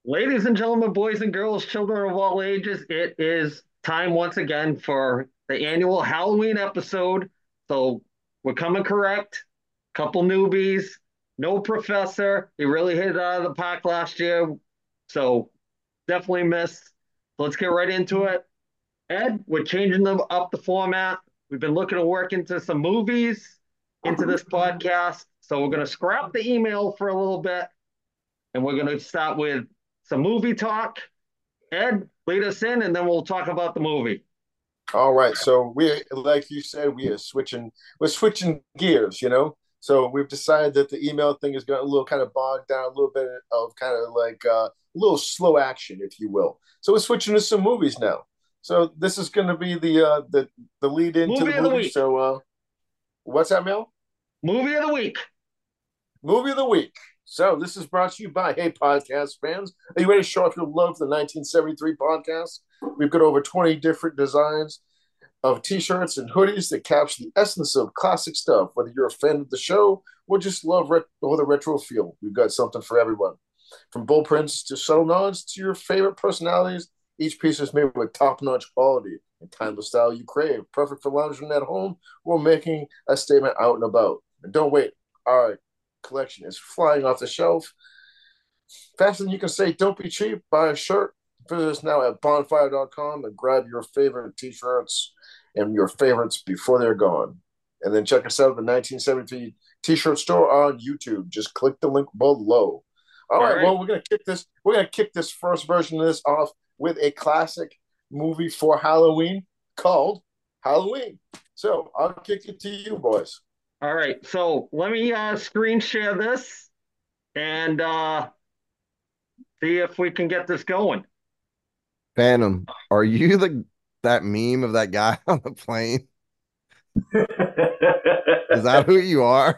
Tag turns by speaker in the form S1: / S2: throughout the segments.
S1: Ladies and gentlemen, boys and girls, children of all ages, it is time once again for the annual Halloween episode. So we're coming correct. Couple newbies, no professor. He really hit it out of the park last year. So definitely missed. Let's get right into it. Ed, we're changing up the format. We've been looking to work into some movies into this podcast. So we're going to scrap the email for a little bit and we're going to start with some movie talk. Ed, lead us in, and then we'll talk about the movie.
S2: All right, so like you said, we're switching gears, you know. So we've decided that the email thing is going a little kind of bogged down, a little bit of kind of like a little slow action, if you will. So we're switching to some movies now. So this is going to be the lead into the
S1: Movie of the
S2: movie.
S1: week.
S2: So what's that, Mel?
S1: Movie of the week.
S2: Movie of the week. So this is brought to you by Hey Podcast fans. Are you ready to show off your love for the 1973 podcast? We've got over 20 different designs of t-shirts and hoodies that capture the essence of classic stuff. Whether you're a fan of the show or just love the retro feel, we've got something for everyone. From bullprints to subtle nods to your favorite personalities, each piece is made with top-notch quality and timeless style you crave. Perfect for lounging at home or making a statement out and about. And don't wait, our collection is flying off the shelf. Faster than you can say, don't be cheap, buy a shirt. Visit us now at bonfire.com and grab your favorite t-shirts and your favorites before they're gone. And then check us out at the 1973 t-shirt store on YouTube. Just click the link below. All
S1: All
S2: right,
S1: right.
S2: well, we're gonna kick this first version of this off with a classic movie for Halloween called Halloween. So I'll kick it to you, boys.
S1: All right. So let me screen share this and see if we can get this going.
S3: Phantom, are you the that meme of that guy on the plane? Is that who you are?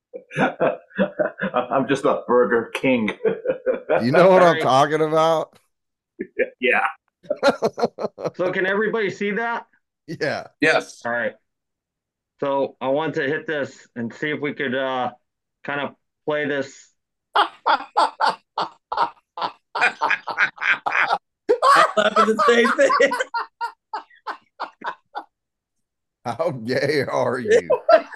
S4: I'm just a Burger King.
S3: Do you know
S1: All
S3: what I'm
S1: right.
S3: talking about?
S4: Yeah.
S1: So can everybody see that?
S3: Yeah.
S4: Yes.
S1: All right. So I want to hit this and see if we could kind of play this.
S5: I laugh at the same thing.
S3: How gay are you?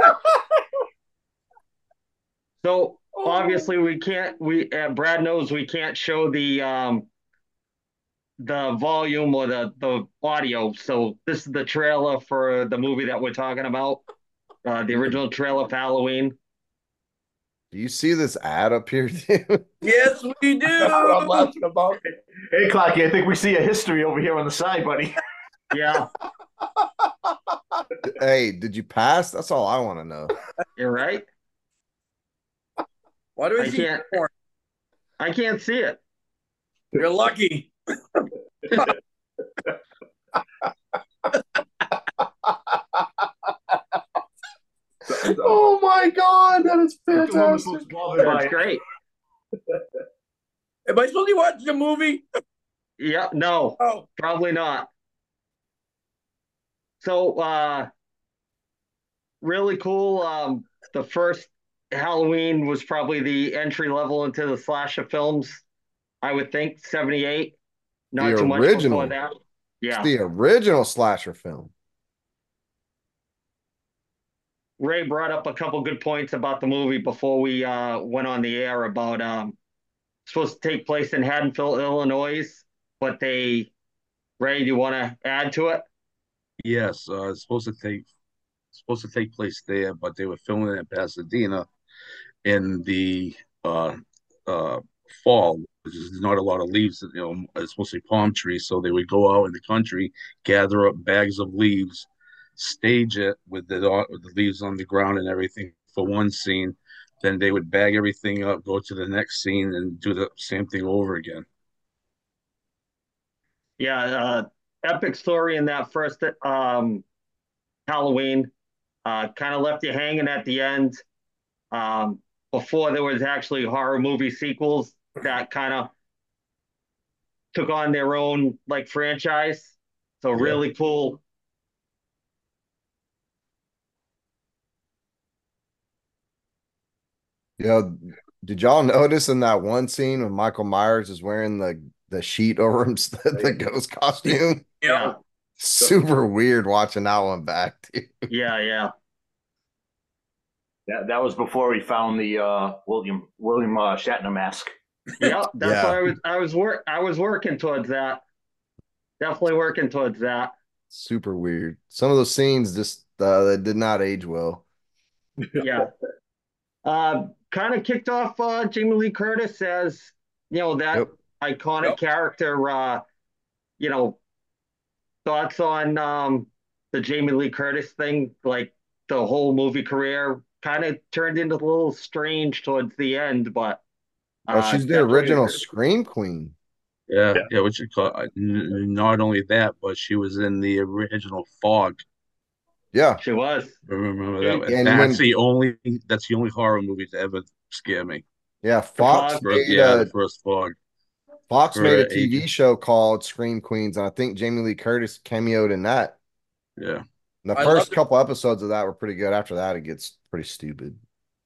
S1: So obviously we can't. We Brad knows we can't show the volume or the audio. So this is the trailer for the movie that we're talking about, the original trailer for Halloween.
S3: Do you see this ad up here, too?
S5: Yes, we
S2: That's what I'm
S5: do.
S2: laughing about.
S4: Hey, Clocky, I think we see a history over here on the side, buddy.
S1: Yeah,
S3: Hey, did you pass? That's all I want to know.
S1: you're right.
S5: Why do we
S1: I
S5: see
S1: can't.
S5: porn?
S1: I can't see it.
S5: You're lucky.
S2: Oh my god, that is fantastic.
S1: That's great.
S5: Am I supposed to be watching a movie?
S1: Yeah, no,
S5: Oh,
S1: probably not. So really cool. The first Halloween was probably the entry level into the slasher films. I would think 78.
S3: The
S1: Not too much before
S3: original.
S1: that.
S3: It's
S1: Yeah.
S3: the original slasher film.
S1: Ray brought up a couple good points about the movie before we went on the air about supposed to take place in Haddonfield, Illinois, but they Ray, do you want to add to it?
S6: Yes, it's supposed to take place there, but they were filming it in Pasadena in the uh, uh, fall. There's not a lot of leaves. It's mostly palm trees, so they would go out in the country, gather up bags of leaves, stage it with the leaves on the ground and everything for one scene. Then they would bag everything up, go to the next scene, and do the same thing over again.
S1: Yeah, epic story in that first Halloween. Kind of left you hanging at the end. Before there was actually horror movie sequels that kind of took on their own like franchise. So
S6: Yeah.
S1: really cool.
S3: Yeah. Did y'all notice in that one scene when Michael Myers is wearing the sheet over him, the ghost costume?
S1: Yeah,
S3: Super weird watching that one back, dude.
S1: yeah.
S4: That was before he found the William Shatner mask.
S1: Yep, that's
S3: Yeah.
S1: what I was working towards that. Definitely working towards that.
S3: Super weird. Some of those scenes just that did not age well.
S1: Yeah. Kind of kicked off Jamie Lee Curtis as, that
S3: Yep.
S1: iconic
S5: Yep.
S1: character. You know, thoughts on the Jamie Lee Curtis thing, like the whole movie career kind of turned into a little strange towards the end, but
S3: Oh, she's the
S1: definitely,
S3: original Scream Queen.
S6: Yeah,
S4: Yeah.
S6: yeah. What you call? Not only that, but she was in the original Fog.
S3: Yeah.
S1: she was.
S6: Remember that?
S3: And
S6: That's
S3: when
S6: the only horror movie to ever scare me.
S3: yeah,
S1: The Fog.
S6: The first Fog.
S3: Fox made a
S6: For
S3: TV
S6: age.
S3: show called Scream Queens, and I think Jamie Lee Curtis cameoed in that.
S6: Yeah.
S3: And the
S5: I
S3: first
S5: loved it.
S3: couple episodes of that were pretty good. After that, it gets pretty stupid.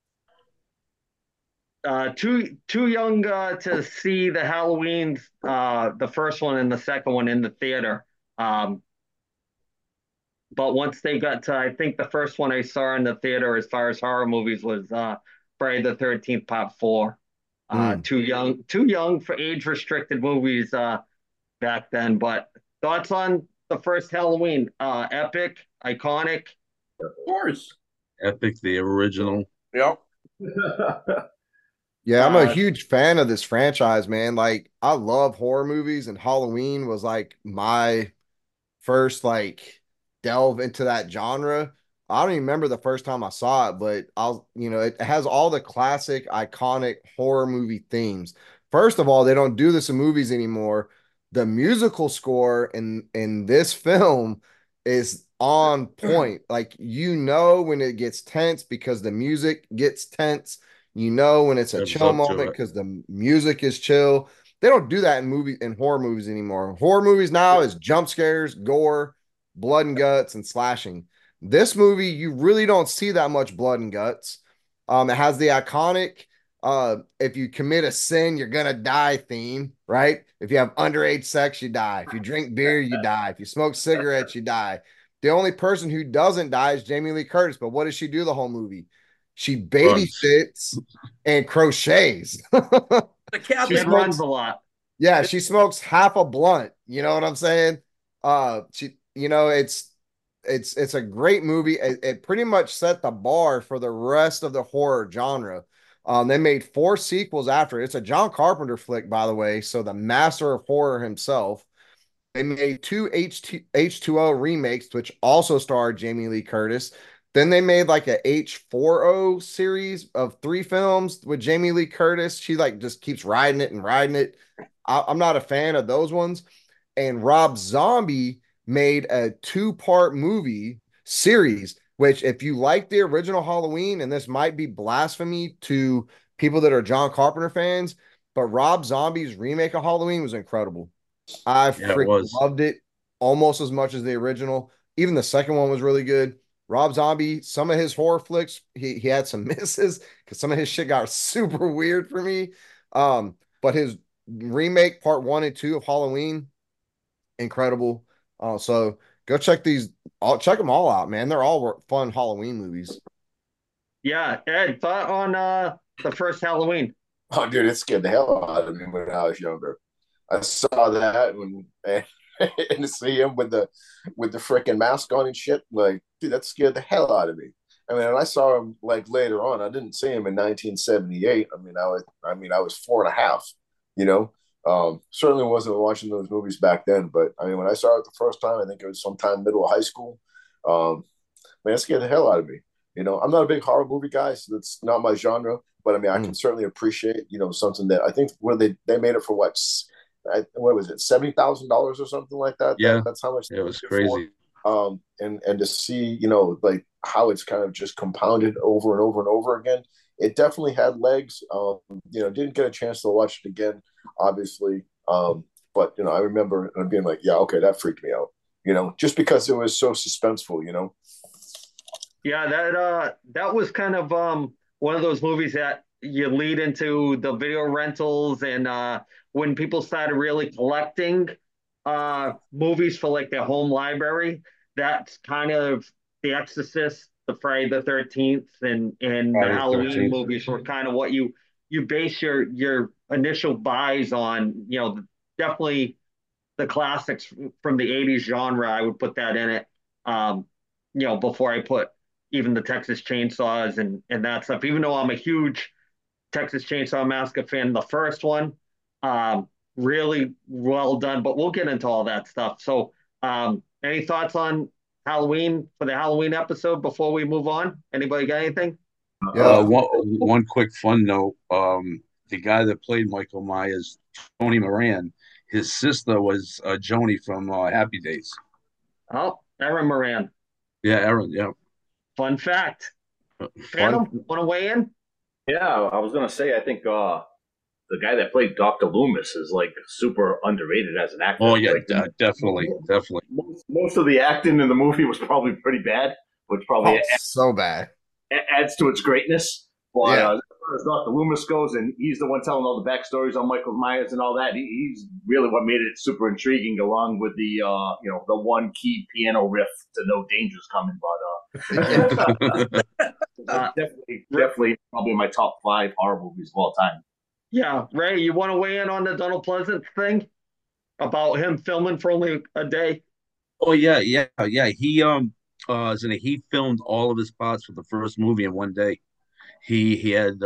S1: Too young to see the Halloweens, the first one and the second one in the theater. Um, but once they got to, I think the first one I saw in the theater as far as horror movies was Friday the 13th Part 4.
S3: Mm.
S1: Too young for age restricted movies back then. But thoughts on the first Halloween? Epic, iconic.
S5: Of course.
S6: Epic, the original.
S5: Yep.
S3: Yeah, I'm a
S1: Uh,
S3: huge fan of this franchise, man. Like, I love horror movies, and Halloween was like my first like delve into that genre. I don't even remember the first time I saw it, but it has all the classic iconic horror movie themes. First of all, they don't do this in movies anymore. The musical score in this film is on point. Like, when it gets tense because the music gets tense. When it's a
S6: Revs
S3: chill
S6: up to
S3: moment
S6: it.
S3: because the music is chill. They don't do that in horror movies anymore. Horror movies now is jump scares, gore, blood and guts, and slashing. This movie, you really don't see that much blood and guts. It has the iconic if you commit a sin, you're gonna die theme, right? If you have underage sex, you die. If you drink beer, you die. If you smoke cigarettes, you die. The only person who doesn't die is Jamie Lee Curtis. But what does she do the whole movie? She
S6: Runs.
S3: babysits and crochets.
S5: The
S3: She
S5: Catholic
S1: and
S3: smokes
S1: runs a lot.
S3: Yeah, she smokes half a blunt. You know what I'm saying? It's a great movie. It pretty much set the bar for the rest of the horror genre. They made 4 sequels after it. It's a John Carpenter flick, by the way. So the master of horror himself. They made 2 H2O remakes, which also starred Jamie Lee Curtis. Then they made like a H40 series of 3 films with Jamie Lee Curtis. She like just keeps riding it and riding it. I'm not a fan of those ones. And Rob Zombie made a 2-part movie series, which if you like the original Halloween, and this might be blasphemy to people that are John Carpenter fans, but Rob Zombie's remake of Halloween was incredible. I
S6: Yeah, it
S3: freaking
S6: was.
S3: loved it almost as much as the original. Even the second one was really good. Rob Zombie, some of his horror flicks, he had some misses because some of his shit got super weird for me. But his remake part 1 and 2 of Halloween, incredible. So go check check them all out, man. They're all fun Halloween movies.
S1: Yeah, Ed, thought on the first Halloween.
S2: Oh, dude, it scared the hell out of me when I was younger. I saw that and to see him with the freaking mask on and shit, like, dude, that scared the hell out of me. I mean, and I saw him like later on. I didn't see him in 1978. I was 4 and a half. You know, certainly wasn't watching those movies back then. But I mean, when I saw it the first time, I think it was sometime middle of high school. Um, Man, it scared the hell out of me. I'm not a big horror movie guy, so that's not my genre. But I mean, I can certainly appreciate, something that I think when they made it for what was it, $70,000 or something like that.
S6: Yeah.
S2: That's how much
S6: It was
S2: they did
S6: crazy.
S2: and to see, like how it's kind of just compounded over and over and over again. It definitely had legs. Didn't get a chance to watch it again, obviously. But I remember being like, yeah, okay, that freaked me out. Just because it was so suspenseful.
S1: Yeah, that was kind of one of those movies that you lead into the video rentals and when people started really collecting movies for like their home library, that's kind of The Exorcist, the Friday the 13th, and the
S6: Friday the
S1: Halloween
S6: 13th.
S1: movies were kind of what you base your initial buys on. Definitely the classics from the 80s genre. I would put that in it. Before I put even the Texas Chainsaws and that stuff. Even though I'm a huge Texas Chainsaw Massacre fan, the first one, really well done. But we'll get into all that stuff. So, any thoughts on Halloween for the Halloween episode before we move on? Anybody got anything?
S3: Yeah.
S6: One quick fun note. The guy that played Michael Myers, Tony Moran, his sister was Joni from Happy Days.
S1: Oh, Erin Moran.
S6: Yeah, Erin. Yeah.
S1: Fun fact.
S3: Fun.
S1: Phantom, want to weigh in?
S7: Yeah, I was gonna say I think the guy that played Dr. Loomis is like super underrated as an actor.
S6: Oh yeah,
S7: Like,
S6: definitely.
S7: most of the acting in the movie was probably pretty bad, which probably
S3: Oh, so bad.
S7: adds to its greatness. But
S3: Yeah.
S7: as far as Dr. Loomis goes, and he's the one telling all the backstories on Michael Myers and all that, he's really what made it super intriguing, along with the the one key piano riff to "No Danger's Coming." But definitely, probably my top 5 horror movies of all time.
S1: Yeah, Ray, you want to weigh in on the Donald Pleasant thing about him filming for only a day?
S6: Oh yeah. He filmed all of his parts for the first movie in one day. He had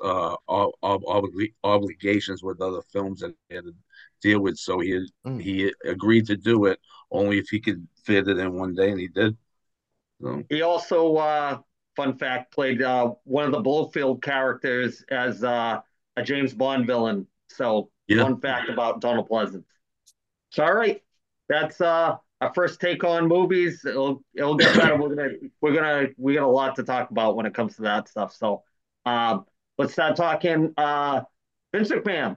S6: obligations with other films that he had to deal with, so he agreed to do it only if he could fit it in one day, and he did. So,
S1: He also, fun fact, played one of the Blofeld characters as a James Bond villain. So,
S6: yeah.
S1: fun fact about Donald Pleasance. So, all right, that's our first take on movies. It'll get better. We got a lot to talk about when it comes to that stuff. So, let's start talking. Vince McMahon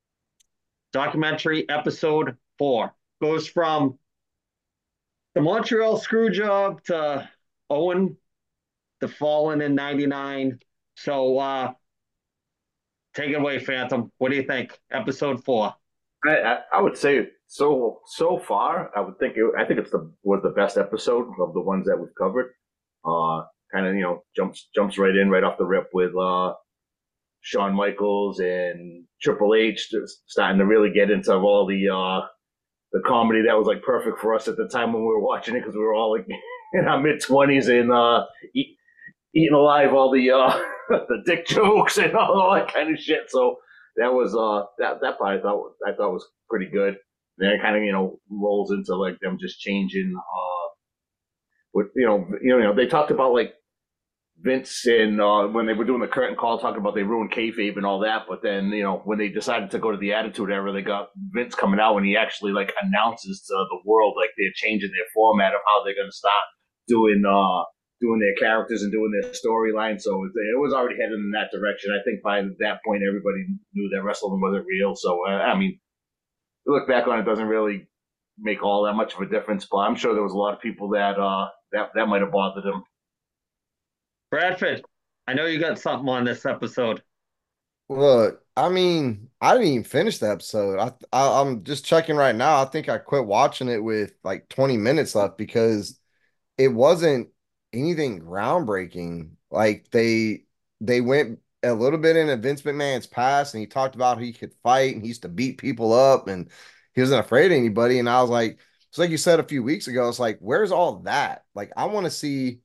S1: documentary episode 4 goes from the Montreal Screwjob to Owen the Fallen in '99. So take it away, Phantom. What do you think? Episode 4.
S7: I would say so far. I think it's was the best episode of the ones that we've covered. Kind of jumps right in right off the rip with Shawn Michaels and Triple H just starting to really get into all the comedy that was like perfect for us at the time when we were watching it, because we were all like in our mid-20s and eating alive all the the dick jokes and all that kind of shit. So that was that part I thought was pretty good. And then it kind of rolls into like them just changing. With they talked about like Vince and when they were doing the curtain call, talking about they ruined kayfabe and all that. But then when they decided to go to the Attitude Era, they got Vince coming out and he actually like announces to the world like they're changing their format of how they're going to start doing their characters and doing their storyline. So it was already headed in that direction. I think by that point everybody knew that wrestling wasn't real. So I mean, look back on it, doesn't really make all that much of a difference. But I'm sure there was a lot of people that that might have bothered them.
S1: Bradford, I know you got something on this episode.
S3: Look, I mean, I didn't even finish the episode. I'm just checking right now. I think I quit watching it with like 20 minutes left because it wasn't anything groundbreaking. Like they went a little bit into Vince McMahon's past, and he talked about he could fight and he used to beat people up and he wasn't afraid of anybody. And I was like, it's like you said a few weeks ago, it's like, where's all that? Like, I want to see.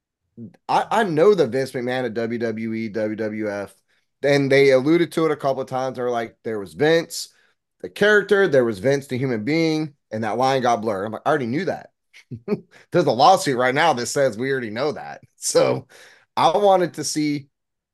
S3: I know the Vince McMahon at WWE, WWF, and they alluded to it a couple of times. They're like, there was Vince, the character, there was Vince, the human being, and that line got blurred. I'm like, I already knew that. There's a lawsuit right now that says we already know that. So I wanted to see,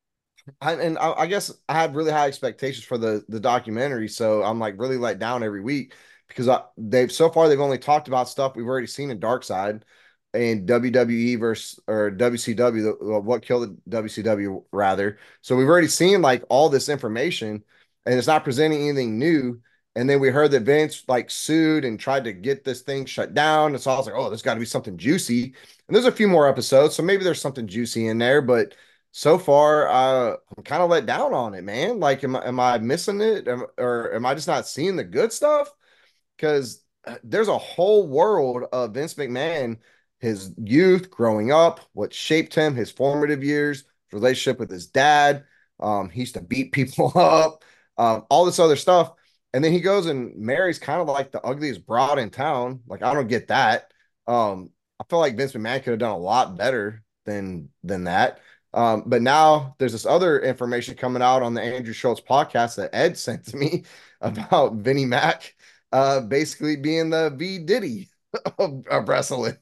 S3: I guess I had really high expectations for the documentary. So I'm like really let down every week because they've only talked about stuff we've already seen in Dark Side and WWE versus or WCW, what killed the WCW rather. So we've already seen like all this information, and it's not presenting anything new. And then we heard that Vince like sued and tried to get this thing shut down. And so I was like, oh, there's got to be something juicy. And there's a few more episodes, so maybe there's something juicy in there. But so far, I'm kind of let down on it, man. Like, am I missing it, or am I just not seeing the good stuff? Because there's a whole world of Vince McMahon, his youth, growing up, what shaped him, his formative years, his relationship with his dad. He used to beat people up, all this other stuff. And then he goes and marries kind of like the ugliest broad in town. Like, I don't get that. I feel like Vince McMahon could have done a lot better than that. But now there's this other information coming out on the Andrew Schultz podcast that Ed sent to me about Vinnie Mac basically being the V Diddy of wrestling.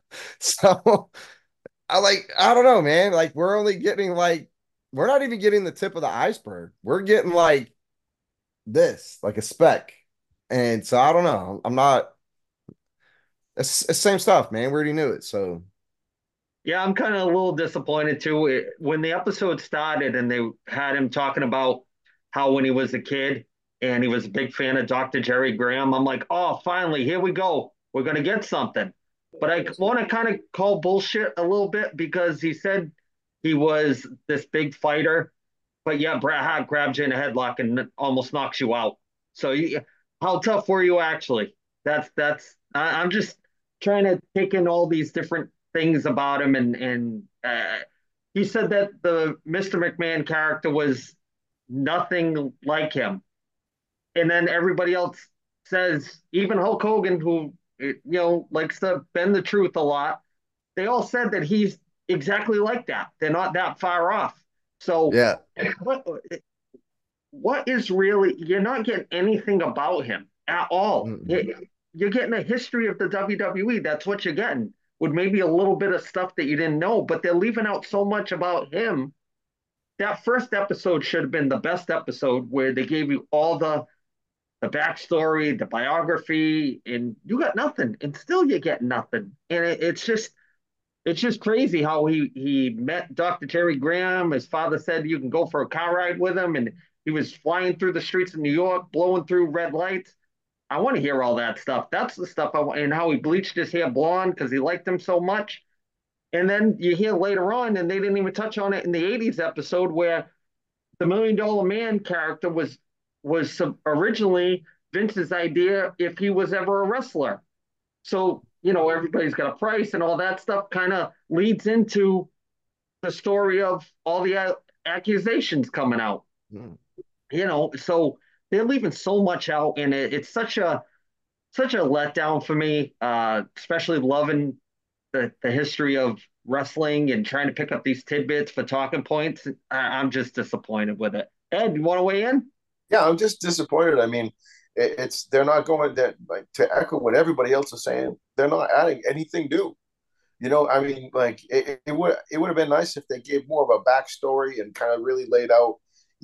S3: So I don't know, man. Like, we're only getting like, we're not even getting the tip of the iceberg. We're getting like this, like a speck. And so I don't know. I'm not, it's the same stuff, man. We already knew it. So
S1: Yeah, I'm kind of a little disappointed too. When the episode started and they had him talking about how when he was a kid and he was a big fan of Dr. Jerry Graham, I'm like, oh, finally, here we go. We're going to get something. But I want to kind of call bullshit a little bit because he said he was this big fighter, but yeah, Bret Hart grabs you in a headlock and almost knocks you out. So how tough were you actually? I'm just trying to take in all these different things about him, and he said that the Mr. McMahon character was nothing like him, and then everybody else says, even Hulk Hogan, who likes to bend the truth a lot, they all said that he's exactly like that. They're not that far off. So
S3: yeah.
S1: what what is really, you're not getting anything about him at all.
S3: Mm-mm.
S1: You're getting a history of the WWE. That's what you're getting, with maybe a little bit of stuff that you didn't know, but they're leaving out so much about him. That first episode should have been the best episode, where they gave you all the backstory, the biography, and you got nothing, and still you get nothing. And it's just crazy how he met Dr. Terry Graham. His father said you can go for a car ride with him, and he was flying through the streets of New York, blowing through red lights. I want to hear all that stuff. That's the stuff I want, and how he bleached his hair blonde because he liked him so much. And then you hear later on, and they didn't even touch on it in the '80s episode, where the $1 Million Man character was originally Vince's idea if he was ever a wrestler. So, everybody's got a price and all that stuff kind of leads into the story of all the accusations coming out.
S3: Mm.
S1: So they're leaving so much out, and it's such a letdown for me, especially loving the history of wrestling and trying to pick up these tidbits for talking points. I'm just disappointed with it. Ed, you want to weigh in?
S2: Yeah, I'm just disappointed. I mean, it's they're not going that, like, to echo what everybody else is saying. They're not adding anything new. I mean, like, it would have been nice if they gave more of a backstory and kind of really laid out,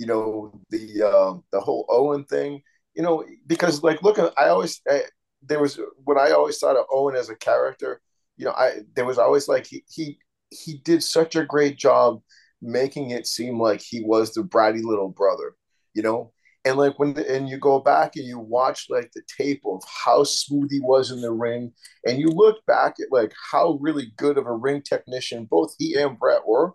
S2: the whole Owen thing. Because, like, look, there was what I always thought of Owen as a character. There was always, like, he did such a great job making it seem like he was the bratty little brother. You know, and like and you go back and you watch, like, the tape of how smooth he was in the ring, and you look back at, like, how really good of a ring technician both he and Brett were.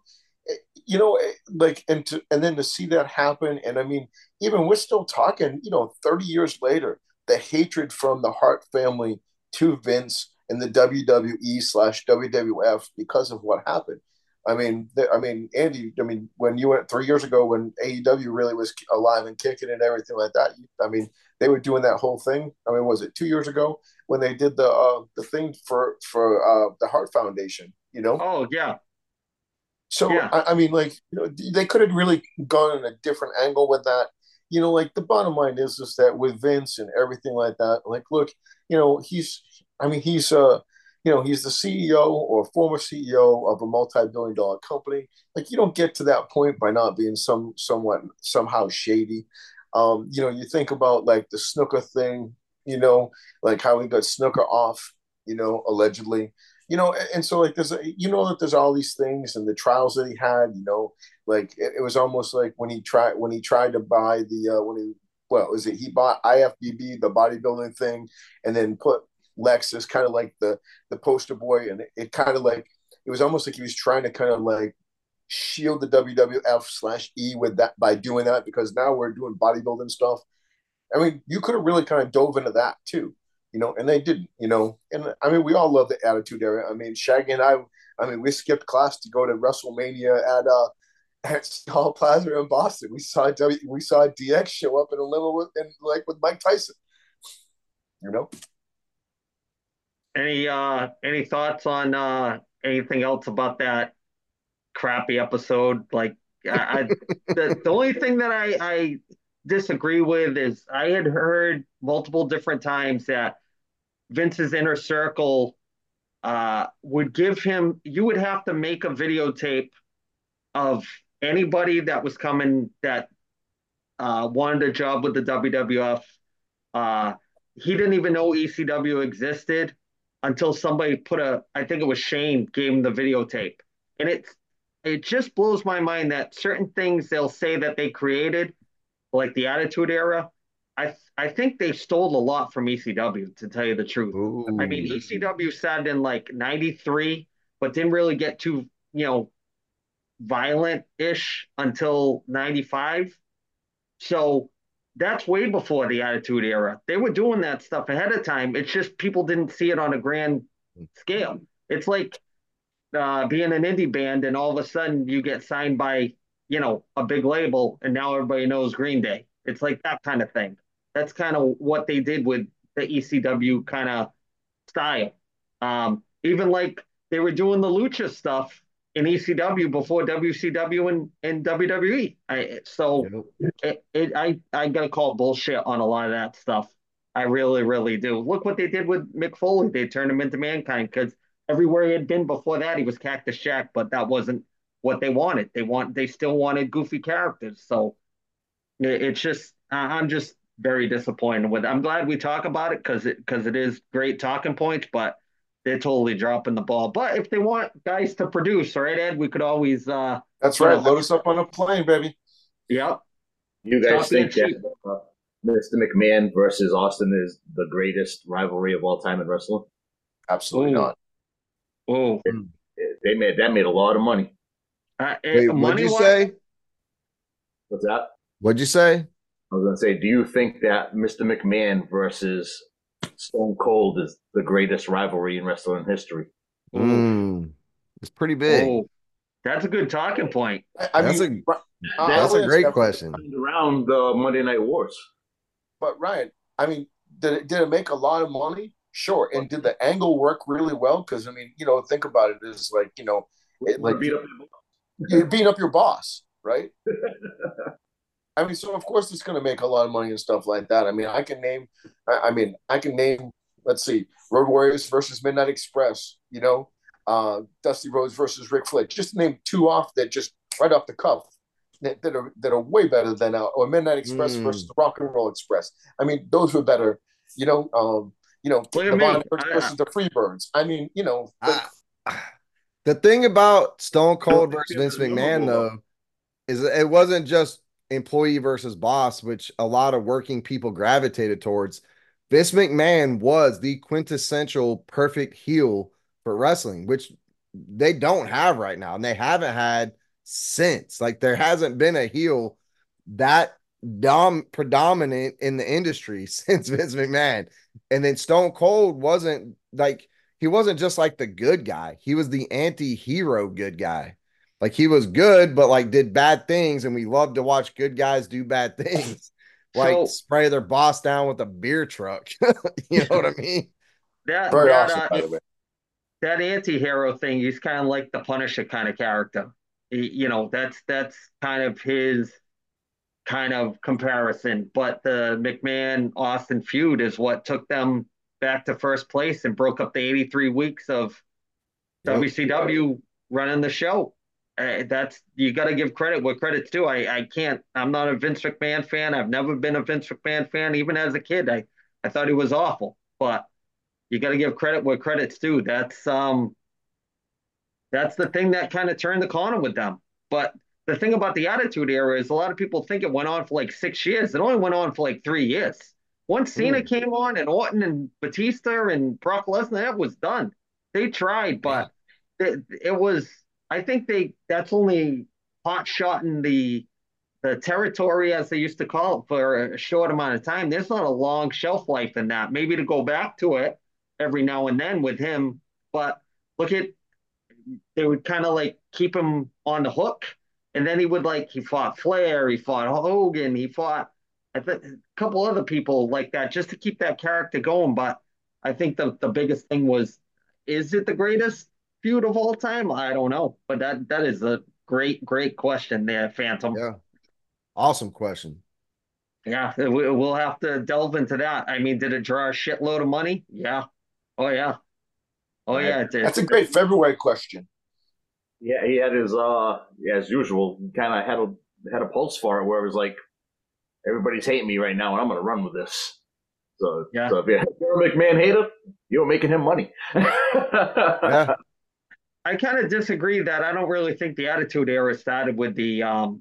S2: Like, and then to see that happen, and I mean, even we're still talking, 30 years later, the hatred from the Hart family to Vince and the WWE/WWF because of what happened. Andy, when you went 3 years ago, when AEW really was alive and kicking and everything like that, they were doing that whole thing. Was it 2 years ago when they did the thing for the Hart Foundation?
S1: Oh, yeah.
S2: So
S1: Yeah.
S2: like, they could have really gone in a different angle with that. Like, the bottom line is that with Vince and everything like that, like, look, he's the CEO or former CEO of a multi-billion-dollar company. Like, you don't get to that point by not being somehow shady. You think about, like, the Snooker thing, like how he got Snooker off, allegedly. And so, like, that there's all these things and the trials that he had, like, it was almost like when he tried to buy he bought IFBB, the bodybuilding thing, and then put Lex as kind of like the poster boy, and it kind of like, it was almost like he was trying to kind of like shield the WWF/E with that by doing that, because now we're doing bodybuilding stuff. I mean, you could have really kind of dove into that too, and they didn't, And I mean, we all love the Attitude Era. I mean, Shaggy and I mean, we skipped class to go to WrestleMania at Hall Plaza in Boston. We saw DX show up in a limo with Mike Tyson.
S1: Any thoughts on anything else about that crappy episode? Like, the only thing that I disagree with is I had heard multiple different times that Vince's inner circle would give him. You would have to make a videotape of anybody that was coming that wanted a job with the WWF. He didn't even know ECW existed until somebody I think it was Shane, gave him the videotape. And it just blows my mind that certain things they'll say that they created, like the Attitude Era, I think they stole a lot from ECW, to tell you the truth.
S3: Ooh.
S1: I mean, ECW started in like 93, but didn't really get too, violent-ish until 95. So that's way before the Attitude Era. They were doing that stuff ahead of time. It's just people didn't see it on a grand scale. It's like being an indie band and all of a sudden you get signed by, a big label and now everybody knows Green Day. It's like that kind of thing. That's kind of what they did with the ECW kind of style. Even like they were doing the lucha stuff in ECW before WCW and WWE. I gotta call bullshit on a lot of that stuff. I really, really do. Look what they did with Mick Foley. They turned him into Mankind because everywhere he had been before that, he was Cactus Jack, but that wasn't what they wanted. They still wanted goofy characters. So it's just, I'm just very disappointed with it. I'm glad we talk about it because it is great talking points, but they're totally dropping the ball. But if they want guys to produce, right, Ed, we could always.
S2: That's right. Load us up on a plane, baby.
S1: Yep.
S7: You guys think that Mr. McMahon versus Austin is the greatest rivalry of all time in wrestling?
S2: Absolutely not.
S1: Oh,
S7: that made a lot of money.
S3: Wait, what'd you say?
S7: What's that?
S3: What'd you say?
S7: I was going to say, do you think that Mr. McMahon versus Stone Cold is the greatest rivalry in wrestling history?
S3: It's pretty big.
S1: Oh, that's a good talking point.
S3: That's a great question.
S7: Around the Monday Night Wars.
S2: But Ryan, I mean, did it make a lot of money? Sure. And did the angle work really well? Because I mean, think about it. It's like, you're beating up your boss, right? I mean, so of course it's going to make a lot of money and stuff like that. I mean, I can name. Let's see, Road Warriors versus Midnight Express. Dusty Rhodes versus Ric Flair. Just name two off that just right off the cuff that are way better than or Midnight Express versus the Rock and Roll Express. I mean, those were better. The Von versus the Freebirds. I mean,
S3: the thing about Stone Cold versus Vince McMahon though is it wasn't just employee versus boss, which a lot of working people gravitated towards. Vince McMahon was the quintessential perfect heel for wrestling, which they don't have right now, and they haven't had since. Like, there hasn't been a heel that predominant in the industry since Vince McMahon. And then Stone Cold wasn't just like the good guy. He was the anti-hero good guy. Like, he was good, but like did bad things, and we love to watch good guys do bad things. Like spray their boss down with a beer truck. You know what I mean?
S1: That anti-hero thing, he's kind of like the Punisher kind of character. That's kind of his kind of comparison. But the McMahon-Austin feud is what took them back to first place and broke up the 83 weeks of WCW running the show. You got to give credit where credit's due. I'm not a Vince McMahon fan. I've never been a Vince McMahon fan. Even as a kid, I thought he was awful, but you got to give credit where credit's due. That's the thing that kind of turned the corner with them. But the thing about the Attitude Era is a lot of people think it went on for like 6 years. It only went on for like 3 years. Once Cena came on and Orton and Batista and Brock Lesnar, that was done. They tried, but it was I think that's only hot shotting the territory, as they used to call it, for a short amount of time. There's not a long shelf life in that. Maybe to go back to it every now and then with him, but look at they would kind of like keep him on the hook, and then he fought Flair, he fought Hogan, he fought a couple other people like that just to keep that character going. But I think the biggest thing was, is it the greatest feud of all time? I don't know, but that is a great question there, Phantom.
S3: Yeah. Awesome question.
S1: Yeah, we'll have to delve into that. I mean, did it draw a shitload of money? Yeah. Oh yeah. Oh yeah, it did.
S2: That's a great February question.
S7: Yeah, he had his as usual, kind of had a pulse for it, where it was like, everybody's hating me right now, and I'm going to run with this. So,
S1: Yeah.
S7: so if you're a McMahon hater, you're making him money.
S3: Yeah.
S1: I kind of disagree that I don't really think the Attitude Era started with the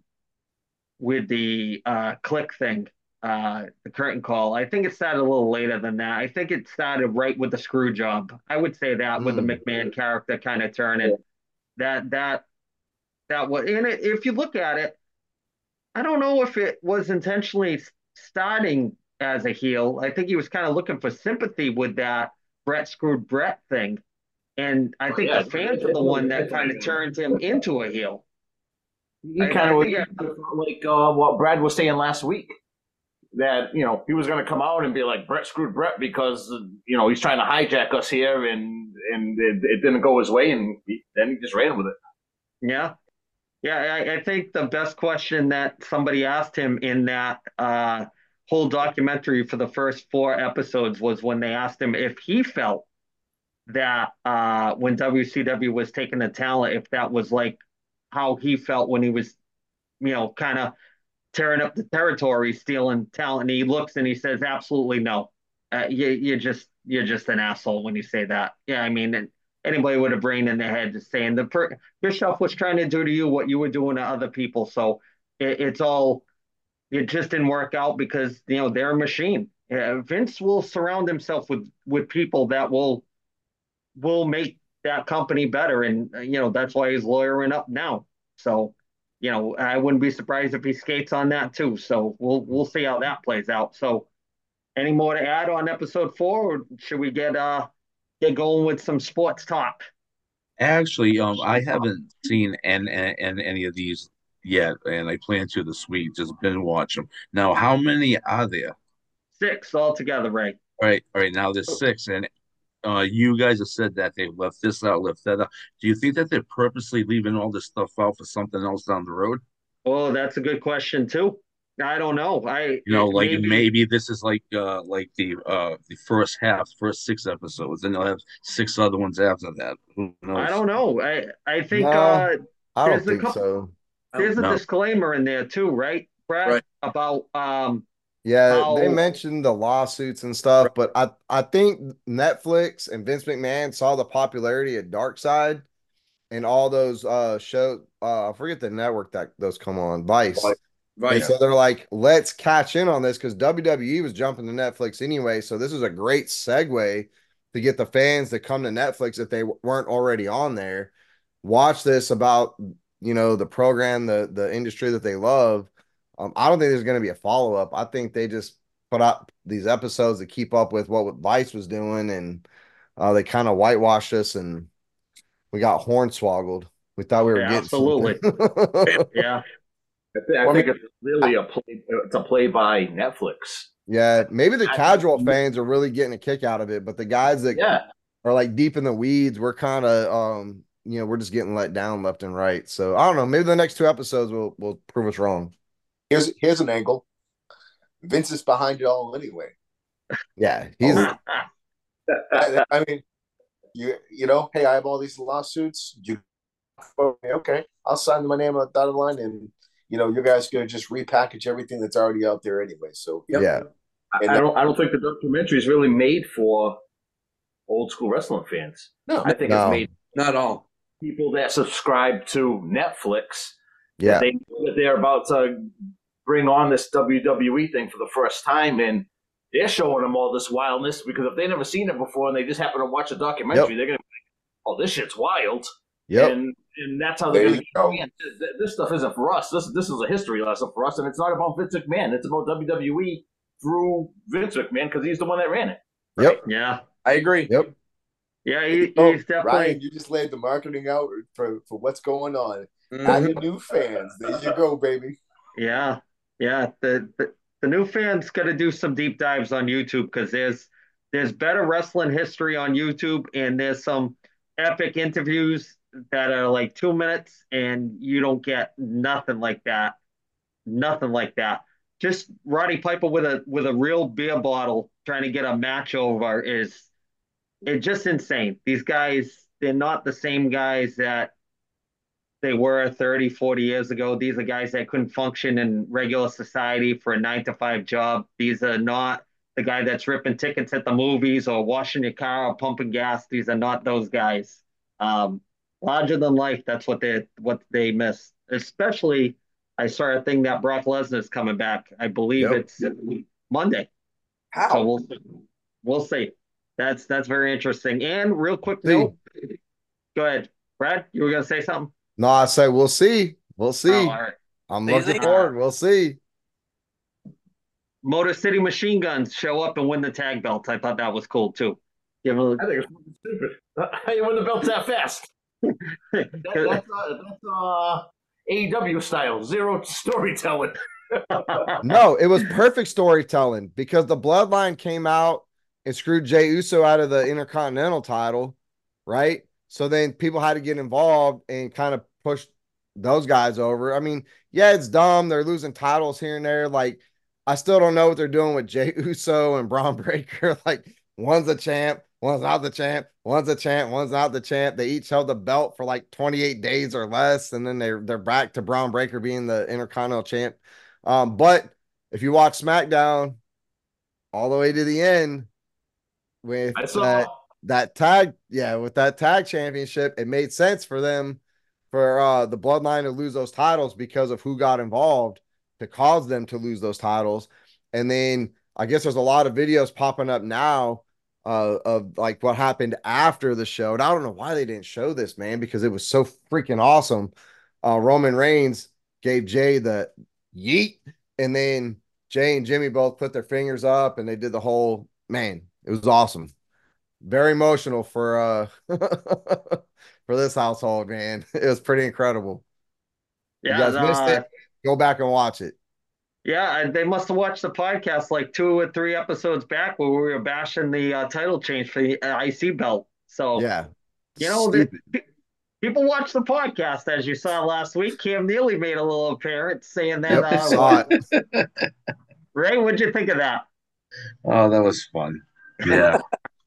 S1: click thing, the curtain call. I think it started a little later than that. I think it started right with the screw job. I would say that with the McMahon character kind of turning. That was, and if you look at it, I don't know if it was intentionally starting as a heel. I think he was kind of looking for sympathy with that Brett screwed Brett thing. And I think the fans are the one that kind of turned him into a heel.
S7: He kind of like what Brad was saying last week, that he was going to come out and be like, Brett screwed Brett because he's trying to hijack us here, and it didn't go his way, and then he just ran with it.
S1: Yeah. I think the best question that somebody asked him in that whole documentary for the first 4 episodes was when they asked him if he felt that when WCW was taking the talent, if that was like how he felt when he was, kind of tearing up the territory, stealing talent. And he looks and he says, absolutely no. You're just an asshole when you say that. Yeah, I mean, anybody with a brain in their head is saying Bischoff was trying to do to you what you were doing to other people. So it just didn't work out because they're a machine. Vince will surround himself with people that will make that company better, and that's why he's lawyering up now. So I wouldn't be surprised if he skates on that too. So we'll see how that plays out. So any more to add on episode 4, or should we get going with some sports talk?
S6: Actually, I haven't seen any of these yet, and I plan to this week. Just binge watch them. Now, how many are there?
S1: 6 altogether, Ray.
S6: All right. Now there's 6, and you guys have said that they've left this out, left that out. Do you think that they're purposely leaving all this stuff out for something else down the road?
S1: Oh, that's a good question too. I don't know.
S6: Maybe this is like the first 6 episodes, and they'll have 6 other ones after that. Who knows?
S1: I don't know. I think
S3: No, I
S1: there's
S3: don't think so.
S1: There's a disclaimer in there too, right, Brad?
S5: Right.
S1: About
S3: Yeah, they mentioned the lawsuits and stuff, but I think Netflix and Vince McMahon saw the popularity of Dark Side and all those shows. I forget the network that those come on, Vice.
S5: Right.
S3: And so they're like, let's catch in on this because WWE was jumping to Netflix anyway. So this is a great segue to get the fans to come to Netflix if they weren't already on there. Watch this about the program, the industry that they love. I don't think there's going to be a follow-up. I think they just put out these episodes to keep up with what Vice was doing, and they kind of whitewashed us, and we got hornswoggled. We thought we were getting
S1: absolutely. Yeah.
S7: I think it's really a play by Netflix.
S3: Yeah, maybe the casual fans are really getting a kick out of it, but the guys that are like deep in the weeds, we're kind of we're just getting let down left and right. So I don't know. Maybe the next 2 episodes will prove us wrong.
S2: Here's an angle. Vince is behind it all anyway.
S3: Yeah, he's.
S2: I mean, hey, I have all these lawsuits. Okay, I'll sign my name on the dotted line, and you guys could just repackage everything that's already out there anyway. So
S3: yeah,
S7: I don't think the documentary is really made for old school wrestling fans.
S2: No,
S7: I think it's made
S5: Not all.
S7: people that subscribe to Netflix.
S3: Yeah,
S7: They know that they're about to bring on this WWE thing for the first time, and they're showing them all this wildness because if they've never seen it before and they just happen to watch a documentary, they're going to be like, oh, this shit's wild.
S3: Yep.
S7: And and that's how they're
S2: There
S7: going to
S2: you
S7: get
S2: go.
S7: fans. This stuff isn't for us. This is a history lesson for us, and it's not about Vince McMahon. It's about WWE through Vince McMahon because he's the one that ran it.
S3: Yep.
S1: Yeah.
S5: I agree.
S3: Yep.
S1: Yeah,
S2: Oh,
S1: he's definitely.
S2: Ryan, you just laid the marketing out for what's going on. Have your new fans. There you go, baby.
S1: Yeah, yeah. The new fans got to do some deep dives on YouTube because there's better wrestling history on YouTube, and there's some epic interviews that are like 2 minutes, and you don't get nothing like that. Nothing like that. Just Roddy Piper with a real beer bottle trying to get a match over is it's just insane. These guys, they're not the same guys that they were 30, 40 years ago. These are guys that couldn't function in regular society for a 9 to 5 job. These are not the guy that's ripping tickets at the movies or washing your car or pumping gas. These are not those guys. Larger than life, that's what they miss. Especially, I saw a thing that Brock Lesnar's coming back. I believe
S3: Yep.
S1: it's Monday. So
S5: How?
S1: we'll see. That's very interesting. And real quick
S3: See.
S1: note, go ahead, Brad. You were gonna say something?
S3: No, I say we'll see. We'll see.
S1: Oh, all right.
S3: I'm
S5: Easy.
S3: looking forward. We'll see.
S1: Motor City Machine Guns show up and win the tag belts. I thought that was cool too. Give a,
S7: I think it's fucking stupid. How you win the belts that fast? That's AEW style, zero storytelling.
S3: No, it was perfect storytelling because the Bloodline came out and screwed Jey Uso out of the Intercontinental title, right? So then people had to get involved and kind of push those guys over. I mean, yeah, it's dumb. They're losing titles here and there. Like, I still don't know what they're doing with Jey Uso and Braun Breaker. Like, one's a champ, one's not the champ, one's a champ, one's not the champ. They each held the belt for like 28 days or less, and then they're back to Braun Breaker being the Intercontinental champ. But if you watch SmackDown all the way to the end with
S7: I saw
S3: that tag, with that tag championship, it made sense for them for the Bloodline to lose those titles because of who got involved to cause them to lose those titles. And then I guess there's a lot of videos popping up now of like what happened after the show. And I don't know why they didn't show this, man, because it was so freaking awesome. Roman Reigns gave Jay the yeet, and then Jay and Jimmy both put their fingers up and they did the whole, man, it was awesome. Very emotional for for this household, man. It was pretty incredible. You
S1: yeah,
S3: guys missed it? Go back and watch it.
S1: yeah. They must have watched the podcast like 2 or 3 episodes back where we were bashing the title change for the IC belt. So
S3: Yeah.
S1: you know, people watch the podcast as you saw last week. Cam Neely made a little appearance saying that.
S3: Yep, saw it.
S1: Ray, what'd you think of that?
S6: Oh, that was fun. Yeah.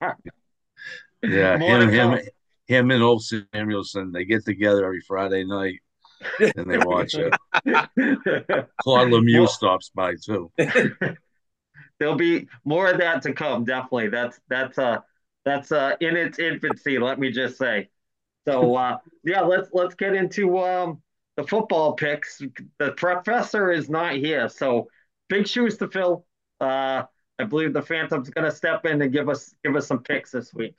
S6: Yeah.
S1: More to come.
S6: Him and Old Samuelson, they get together every Friday night and they watch it. Claude Lemieux stops by too.
S1: There'll be more of that to come. Definitely. That's in its infancy. Let me just say. So yeah, let's get into the football picks. The professor is not here, so big shoes to fill. I believe the Phantom's going to step in and give us some picks this week.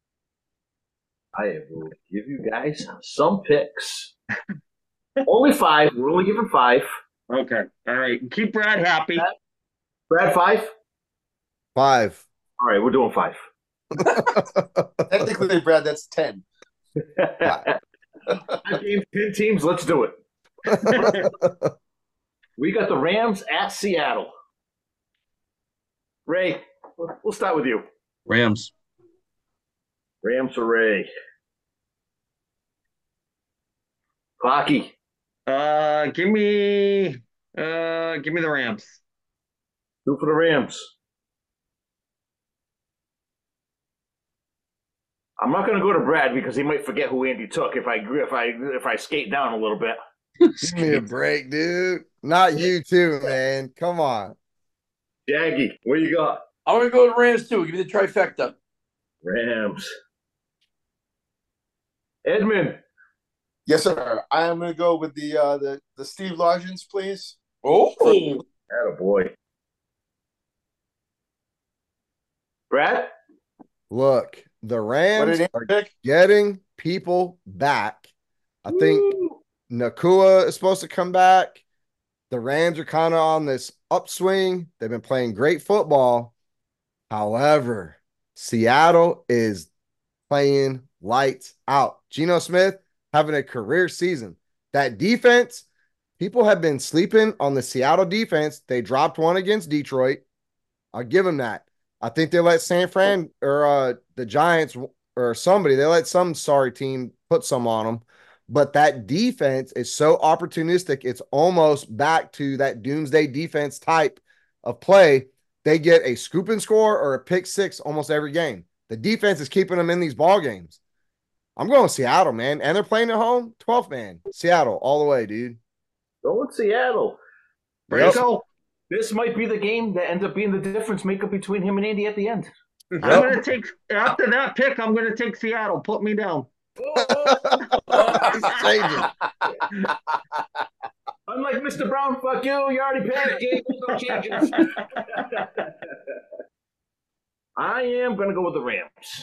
S7: I will give you guys some picks. Only 5. We're only giving 5.
S1: Okay, all right. Keep Brad happy.
S7: Brad, 5?
S3: 5.
S7: All right, we're doing 5.
S2: Technically, Brad, that's 10.
S7: 5 games, 10 teams. Let's do it. We got the Rams at Seattle. Ray, we'll start with you.
S6: Rams.
S7: Rams for Ray. Hockey.
S1: Give me the Rams.
S7: 2 for the Rams. I'm not going to go to Brad because he might forget who Andy took if I skate down a little bit.
S3: Give me a break, dude. Not you too, man. Come on.
S7: Jaggy, what you got?
S5: I'm going to go with Rams too. Give me the trifecta.
S7: Rams. Edmund.
S2: Yes, sir. I am going to go with the Steve Largents, please.
S5: Oh,
S7: Attaboy. Brad?
S3: Look, the
S2: What
S3: Rams
S2: did
S3: are
S2: Andy pick?
S3: getting people back I think Nakua is supposed to come back. The Rams are kind of on this upswing. They've been playing great football. However, Seattle is playing lights out. Geno Smith having a career season. That defense, people have been sleeping on the Seattle defense. They dropped one against Detroit. I'll give them that. I think they let San Fran or the Giants or somebody, they let some sorry team put some on them. But that defense is so opportunistic. It's almost back to that doomsday defense type of play. They get a scoop and score or a pick six almost every game. The defense is keeping them in these ball games. I'm going with Seattle, man. And they're playing at home. 12th man. Seattle all the way, dude.
S7: Go with Seattle.
S1: Ready to go.
S7: This might be the game that ends up being the difference maker between him and Andy at the end.
S1: I'm going to take, after that pick, I'm going to take Seattle. Put me down.
S7: Unlike Mr. Brown, fuck you. You already picked. No changes. I am going to go with the Rams.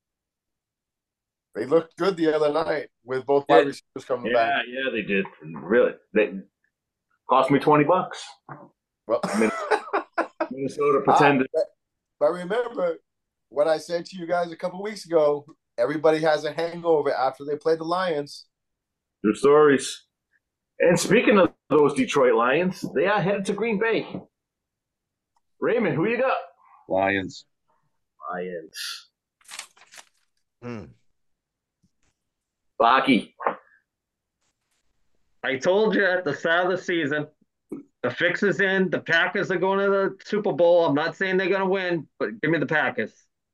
S2: They looked good the other night with both wide receivers coming back.
S7: Yeah, they did. Really. They cost me $20.
S2: Well,
S7: Minnesota pretended.
S2: But remember what I said to you guys a couple weeks ago. Everybody has a hangover after they play the Lions.
S7: True stories. And speaking of those Detroit Lions, they are headed to Green Bay. Raymond, who you got?
S6: Lions.
S7: Baki.
S1: I told you at the start of the season, the fix is in. The Packers are going to the Super Bowl. I'm not saying they're going to win, but give me the Packers.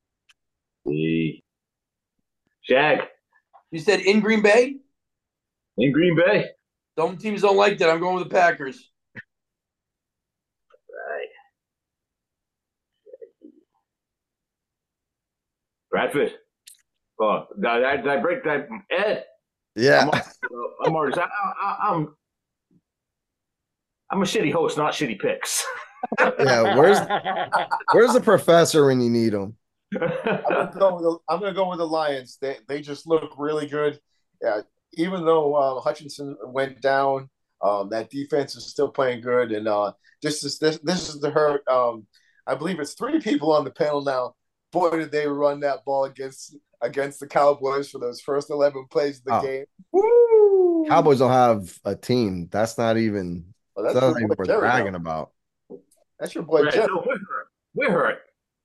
S7: Jag.
S5: You said in Green Bay?
S7: In Green Bay.
S5: Some teams don't like that. I'm going with the Packers.
S7: Right. Bradford. Oh, did I break that? Ed.
S3: Yeah.
S7: I'm a shitty host, not shitty picks.
S3: Yeah. Where's the professor when you need him?
S2: I'm gonna go with the Lions. They just look really good. Yeah, even though Hutchinson went down, that defense is still playing good. And this is the hurt. I believe it's 3 people on the panel now. Boy, did they run that ball against the Cowboys for those first 11 plays of the game. Woo!
S3: Cowboys don't have a team. That's not even.
S2: Well,
S3: that's not even worth bragging about.
S2: That's your boy Jerry.
S7: We're hurt.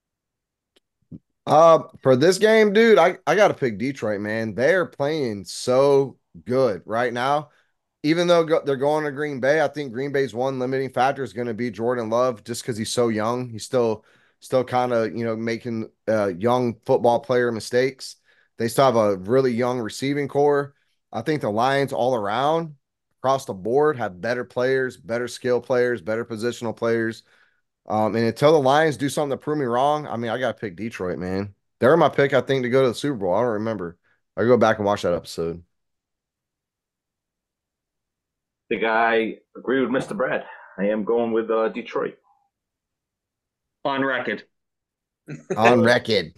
S3: For this game, dude, I got to pick Detroit, man. They're playing so good right now. Even though they're going to Green Bay, I think Green Bay's one limiting factor is going to be Jordan Love, just because he's so young. He's still kind of, making young football player mistakes. They still have a really young receiving core. I think the Lions all around, across the board, have better players, better skill players, better positional players. And until the Lions do something to prove me wrong, I mean, I got to pick Detroit, man. They're my pick, I think, to go to the Super Bowl. I don't remember. I go back and watch that episode.
S7: I think I agree with Mr. Brad. I am going with Detroit.
S1: On record.
S3: On record.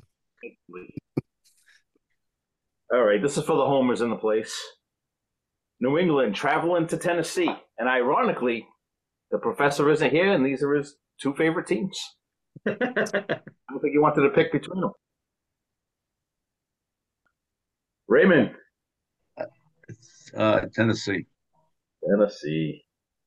S7: All right, this is for the homers in the place. New England traveling to Tennessee. And ironically, the professor isn't here, and these are his 2 favorite teams. I don't think he wanted to pick between them. Raymond.
S6: It's Tennessee.
S7: Tennessee.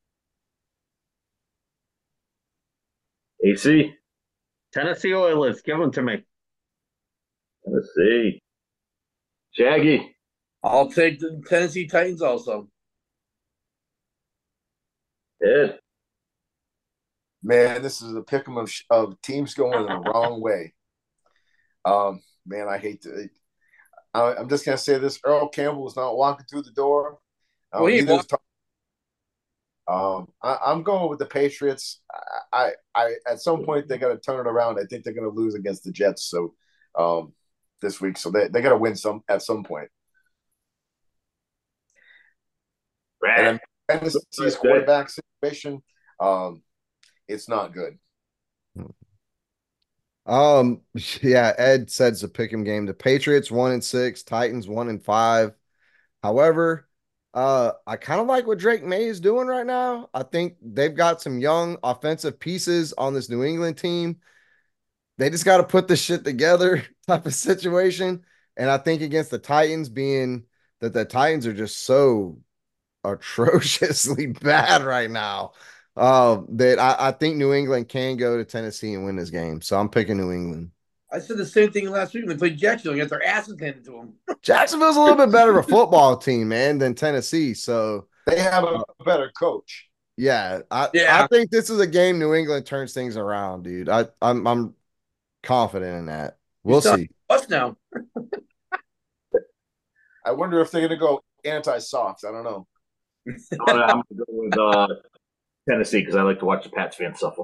S7: AC.
S1: Tennessee Oilers. Give them to me.
S7: Tennessee. Shaggy.
S5: I'll take the Tennessee Titans also.
S7: Ed.
S2: Man, this is a pick 'em of teams going the wrong way. Man, I hate to. I'm just gonna say this: Earl Campbell is not walking through the door. I'm going with the Patriots. I at some point they got to turn it around. I think they're going to lose against the Jets. So this week, so they got to win at some point. And Tennessee's quarterback situation, it's not good.
S3: Yeah, Ed said it's a pick 'em game. The Patriots 1-6, Titans 1-5. However, I kind of like what Drake May is doing right now. I think they've got some young offensive pieces on this New England team. They just got to put this shit together type of situation. And I think against the Titans, being that the Titans are just so atrociously bad right now, that I think New England can go to Tennessee and win this game. So I'm picking New England.
S5: I said the same thing last week when they played Jacksonville and got their asses handed to them.
S3: Jacksonville's a little bit better of a football team, man, than Tennessee. So
S2: They have a better coach.
S3: yeah,
S5: Yeah.
S3: I think this is a game New England turns things around, dude. I'm confident in that. We'll see.
S5: Us now.
S2: I wonder if they're going to go anti-soft. I don't know.
S7: I'm going to go with Tennessee because I like to watch the Pats fans suffer.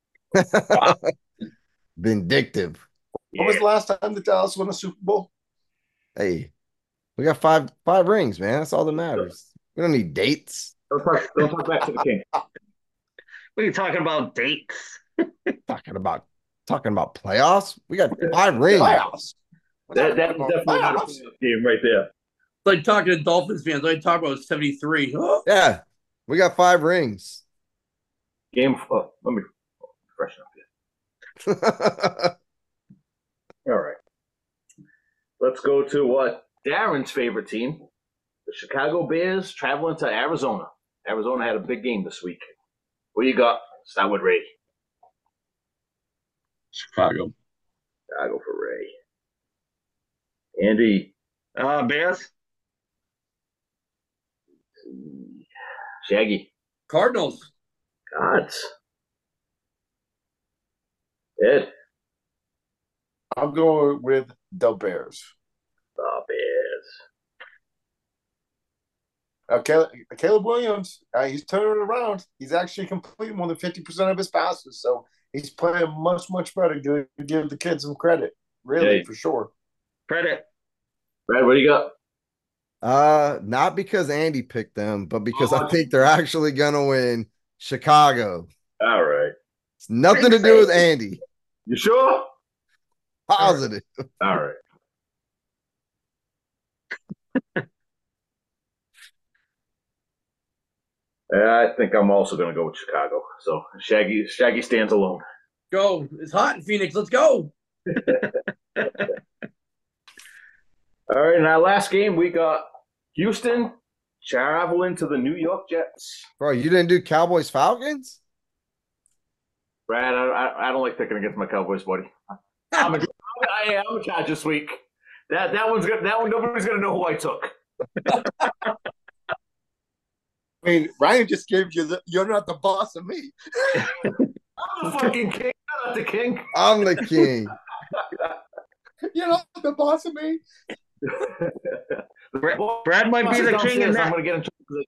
S3: Vindictive.
S2: When was the last time the Dallas won a Super Bowl?
S3: Hey, we got five rings, man. That's all that matters. We don't need dates.
S7: Don't talk back to the king.
S1: What are you talking about? Dates?
S3: Talking about playoffs. We got 5 rings.
S2: Playoffs.
S7: That is definitely not a playoff game right there.
S5: It's like talking to Dolphins fans. I talk about 73. Oh.
S3: Yeah, we got 5 rings.
S7: Let me freshen up here. All right. Let's go to what Darren's favorite team, the Chicago Bears, traveling to Arizona. Arizona had a big game this week. What you got? Start with Ray.
S6: Chicago.
S7: Chicago for Ray. Andy.
S1: Bears?
S7: Shaggy.
S5: Cardinals.
S7: Gods. Ed.
S2: I'm going with the Bears.
S7: The Bears.
S2: Caleb Williams, he's turning it around. He's actually completing more than 50% of his passes. So he's playing much, much better. Give the kids some credit. Really, for sure.
S1: Credit.
S7: Brad, what do you got?
S3: Not because Andy picked them, but because I think they're actually gonna win. Chicago.
S7: All right.
S3: It's nothing to do with Andy.
S7: You sure?
S3: Positive.
S7: All right. I think I'm also going to go with Chicago. So Shaggy stands alone.
S5: Go. It's hot in Phoenix. Let's go.
S7: All right. In our last game, we got Houston traveling to the New York Jets.
S3: Bro, you didn't do Cowboys Falcons?
S7: Brad, I don't like picking against my Cowboys, buddy. I'm a charge this week. That one's good. That one, nobody's going to know who I took.
S2: I mean, Ryan just gave you you're not the boss of me.
S7: I'm the fucking king. I'm not the king.
S3: I'm the king.
S2: You're not the boss of me.
S1: Brad might be the king in that.
S7: I'm going to get in trouble.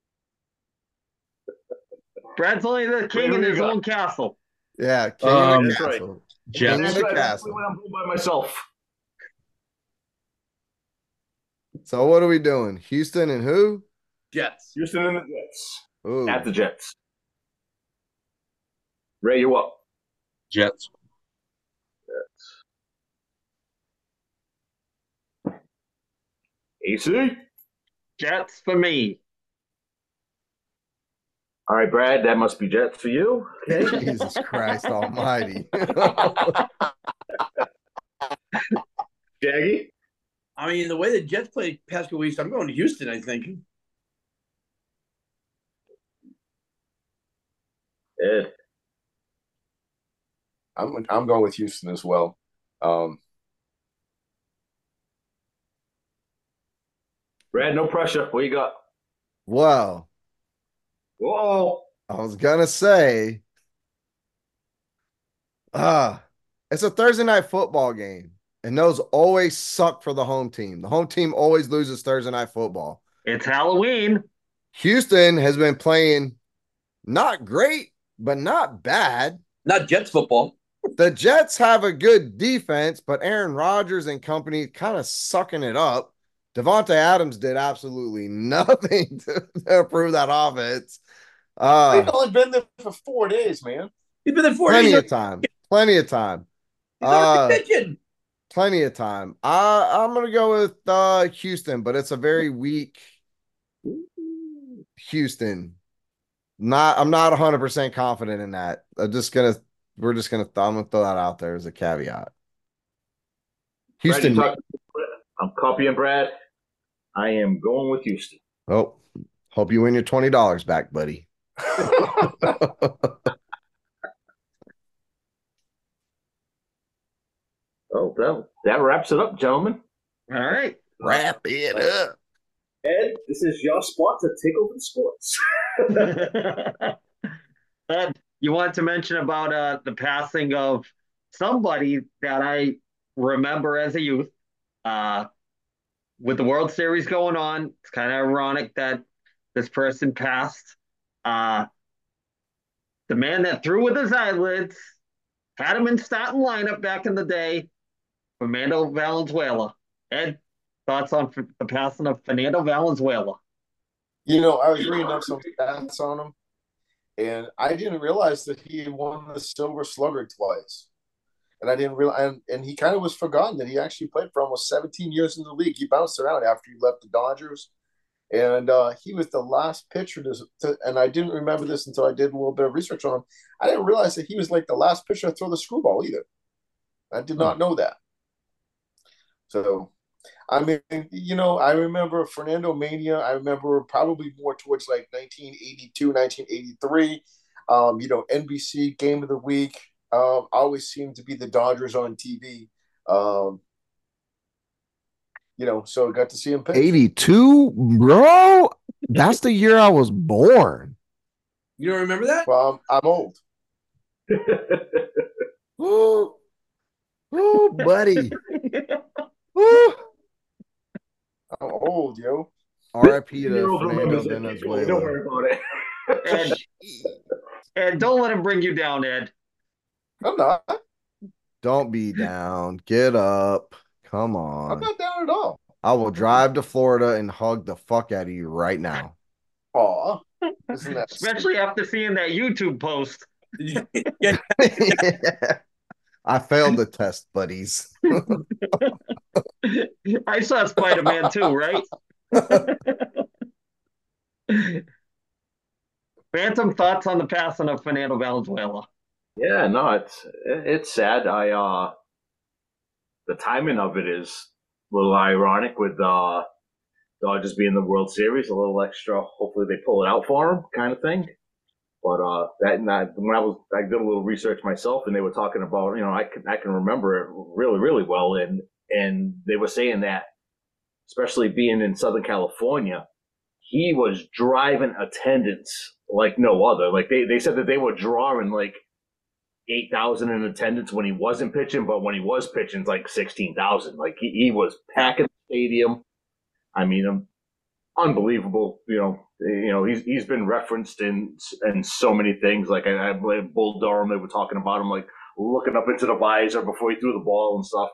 S1: Brad's only the king in his own castle.
S3: Yeah, king of the
S7: that's right.
S3: castle.
S6: Jets.
S3: King of the castle.
S7: When I'm by myself.
S3: So what are we doing? Houston and who?
S5: Jets.
S7: Houston and the Jets.
S3: Ooh.
S7: At the Jets. Ray, you up?
S6: Jets.
S7: AC?
S1: Jets for me.
S7: All right, Brad, that must be Jets for you. Okay.
S3: Jesus Christ almighty.
S7: Shaggy?
S5: I mean, the way the Jets played past couple weeks, I'm going to Houston, I think.
S7: Ed?
S2: I'm going with Houston as well.
S7: Brad, no pressure. What you got?
S3: Well,
S7: Whoa.
S3: I was gonna say, it's a Thursday night football game, and those always suck for the home team. The home team always loses Thursday night football.
S1: It's Halloween.
S3: Houston has been playing not great, but not bad.
S5: Not Jets football.
S3: The Jets have a good defense, but Aaron Rodgers and company kind of sucking it up. Devontae Adams did absolutely nothing to improve that offense.
S2: They've only been there for 4 days, man.
S5: He's been there 4
S3: Plenty
S5: days.
S3: of time. Plenty of time.
S5: He's on the kitchen.
S3: Plenty of time. I'm going to go with Houston, but it's a very weak Houston. I'm not 100% confident in that. I'm gonna throw that out there as a caveat. Houston.
S7: I'm copying Brad. I am going with Houston.
S3: Oh, hope you win your $20 back, buddy.
S7: Oh, that wraps it up, gentlemen.
S1: All right.
S3: Wrap it up.
S7: Ed, this is your spot to take over the sports.
S1: Ed, you want to mention about the passing of somebody that I remember as a youth. With the World Series going on, it's kind of ironic that this person passed. The man that threw with his eyelids, had him in starting lineup back in the day, Fernando Valenzuela. Ed, thoughts on the passing of Fernando Valenzuela?
S2: You know, I was reading up some stats on him, and I didn't realize that he won the Silver Slugger twice. And I didn't realize, and he kind of was forgotten that he actually played for almost 17 years in the league. He bounced around after he left the Dodgers, and he was the last pitcher and I didn't remember this until I did a little bit of research on him. I didn't realize that he was like the last pitcher to throw the screwball either. I did not know that. So, I mean, you know, I remember Fernando Mania. I remember probably more towards like 1982, 1983. You know, NBC Game of the Week always seemed to be the Dodgers on TV. You know, so I got to see him pitch.
S3: 82, bro. That's the year I was born.
S5: You don't remember that?
S2: Well, I'm old.
S3: Ooh, ooh, buddy. Ooh.
S2: I'm old, yo.
S3: R.I.P. to
S7: Don't
S3: Fernando
S7: Don't worry
S3: Venezuela.
S7: about it.
S1: Ed, don't let him bring you down, Ed.
S2: I'm not.
S3: Don't be down. Get up. Come
S2: I'm
S3: on.
S2: not down at all.
S3: I will drive to Florida and hug the fuck out of you right now.
S2: Aw. Isn't that
S1: Especially after seeing that YouTube post.
S5: Yeah.
S3: I failed the test, buddies.
S1: I saw Spider-Man too, right? Phantom, thoughts on the passing of Fernando Valenzuela?
S7: Yeah, no, it's sad. The timing of it is a little ironic with Dodgers being the World Series, a little extra. Hopefully, they pull it out for him, kind of thing. But when I did a little research myself, and they were talking about, you know, I can remember it really, really well, and they were saying that, especially being in Southern California, he was driving attendance like no other. Like they said that they were drawing like 8,000 in attendance when he wasn't pitching, but when he was pitching, it's like 16,000. Like he was packing the stadium. I mean, unbelievable. You know, he's been referenced in so many things. Like I believe Bull Durham, they were talking about him like looking up into the visor before he threw the ball and stuff.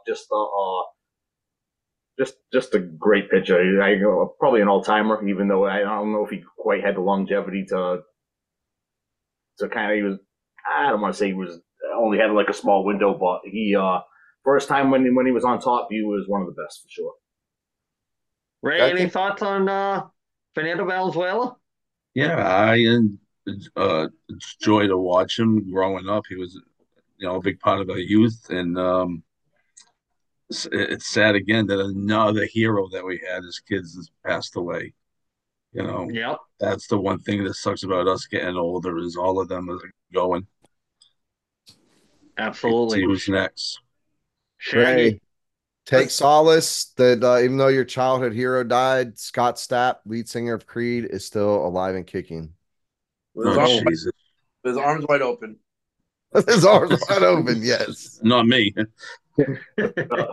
S7: Just a great pitcher. Probably an all timer, even though I don't know if he quite had the longevity to kind of. He was. I don't want to say he was only had like a small window, but he first time when he was on top, he was one of the best for sure.
S1: Ray, any thoughts on Fernando Valenzuela?
S6: Yeah, I enjoyed to watch him growing up. He was, you know, a big part of our youth, and it's sad again that another hero that we had as kids has passed away. You know,
S1: Yep.
S6: That's the one thing that sucks about us getting older is all of them are going.
S1: Absolutely.
S6: See who's next.
S1: Shaggy.
S3: Ray, take solace that even though your childhood hero died, Scott Stapp, lead singer of Creed, is still alive and kicking.
S5: With
S6: Jesus.
S5: his arms wide open.
S3: His arms wide open, yes.
S6: Not me.
S7: Good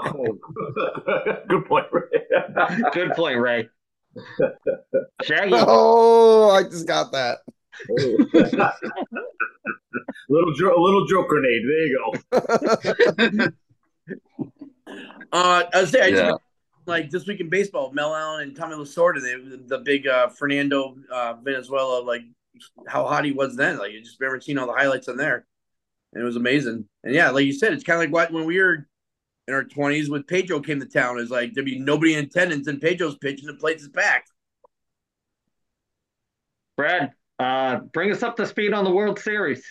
S7: point, Ray.
S1: Good point, Ray. Shaggy.
S3: Oh, I just got that.
S7: little joke grenade. There you go.
S5: I was saying,
S6: Yeah.
S5: like this week in baseball, Mel Allen and Tommy Lasorda, the big Fernando Venezuela, like how hot he was then. Like you just remember seeing all the highlights on there, and it was amazing. And yeah, like you said, it's kind of like when we were in our 20s when Pedro came to town. It's like there'd be nobody in attendance, and Pedro's pitching, the place is packed.
S1: Brad, bring us up to speed on the World Series.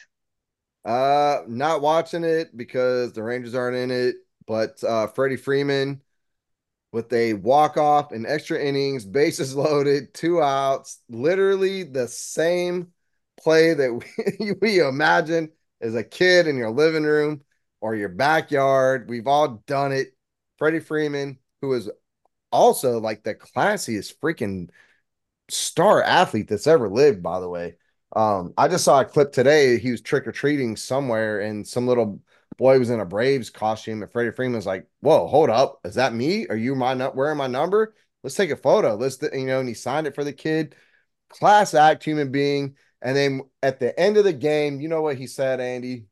S3: Not watching it because the Rangers aren't in it, but Freddie Freeman with a walk-off and extra innings, bases loaded, 2 outs, literally the same play that we imagine as a kid in your living room or your backyard. We've all done it. Freddie Freeman, who is also like the classiest freaking star athlete that's ever lived, by the way. I just saw a clip today. He was trick or treating somewhere, and some little boy was in a Braves costume. And Freddie Freeman was like, "Whoa, hold up, is that me? Are you wearing my number? Let's take a photo. And he signed it for the kid. Class act human being." And then at the end of the game, you know what he said, Andy?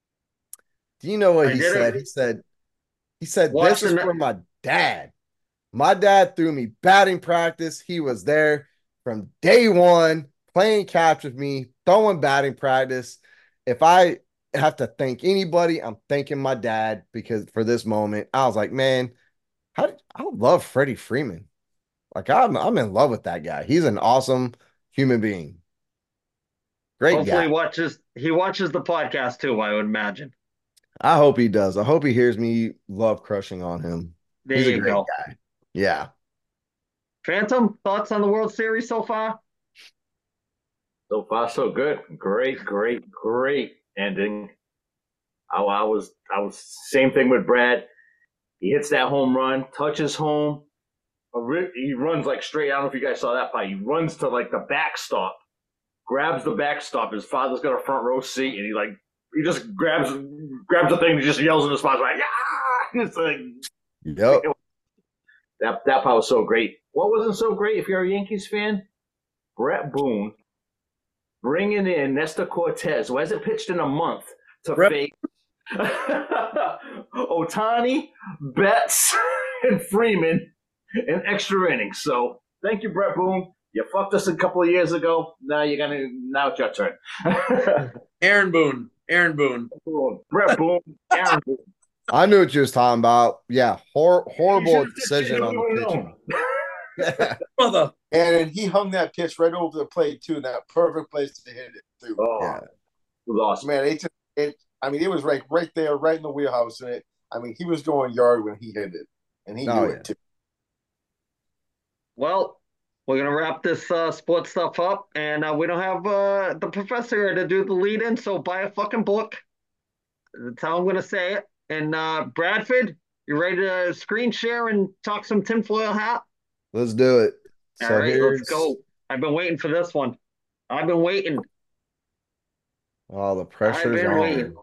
S3: Do you know what
S1: I
S3: he
S1: did
S3: said?
S1: it.
S3: He said, "This is
S1: Watching
S3: for my dad. My dad threw me batting practice. He was there from day one, playing catch with me, throwing batting practice. If I have to thank anybody, I'm thanking my dad because for this moment, I was like, man, I love Freddie Freeman. Like I'm in love with that guy. He's an awesome human being. Great
S1: Hopefully
S3: guy.
S1: he watches the podcast too, I would imagine.
S3: I hope he does. I hope he hears me love crushing on him.
S1: There
S3: He's a
S1: you
S3: great
S1: go.
S3: guy. Yeah.
S1: Phantom, thoughts on the World Series so far?
S7: So far, so good. Great, great, great ending. I was same thing with Brad. He hits that home run, touches home. He runs like straight. I don't know if you guys saw that part. He runs to like the backstop, grabs the backstop. His father's got a front row seat, and he just grabs the thing and just yells in his spot like, yeah! It's like
S3: Yep.
S7: that part was so great. What wasn't so great if you're a Yankees fan? Brett Boone bringing in Nestor Cortez, who hasn't pitched in a month, to face Otani, Betts, and Freeman in extra innings. So thank you, Brett Boone. You fucked us a couple of years ago. Now it's your turn.
S5: Aaron Boone.
S7: Brett Boone, Aaron Boone.
S3: I knew what you was talking about. Yeah, horrible decision on the pitching.
S5: Brother.
S2: And he hung that pitch right over the plate too, in that perfect place to hit it too.
S7: Oh,
S3: Yeah.
S7: it was awesome.
S2: Man, it was right there, right in the wheelhouse. And he was going yard when he hit it, and he knew it too.
S1: Well, we're gonna wrap this sports stuff up, and we don't have the professor here to do the lead-in, so buy a fucking book. That's how I'm gonna say it. And Bradford, you ready to screen share and talk some tinfoil hat?
S3: Let's do it.
S1: All
S3: So
S1: right, let's go. I've been waiting for this one. I've been waiting.
S3: Oh, the pressure's
S1: I've been
S3: on.
S1: waiting.